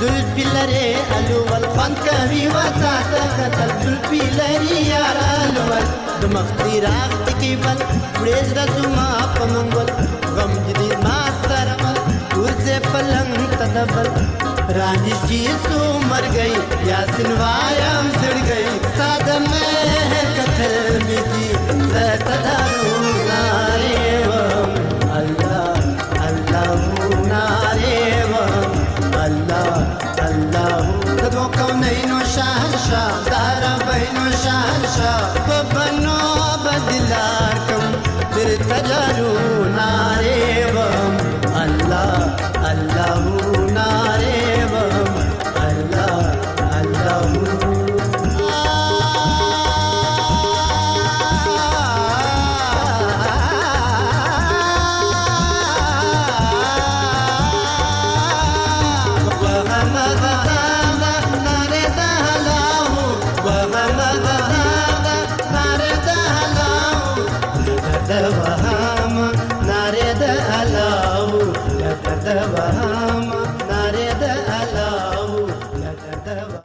زلفی لري الول فن کوي وتا تا کتل زلفی لري یار الول د مختی راغ کی بل پریز رسما پمنګل غم دې ما سره ورته پلنګ تدبل رانی چی سو مر گئی یاسین وایم سڑ گئی ساده مې کتل می دي زتدارو ناره الله الله ناره الله الله کدو کونینو شهنشاه دار بینو شهنشاه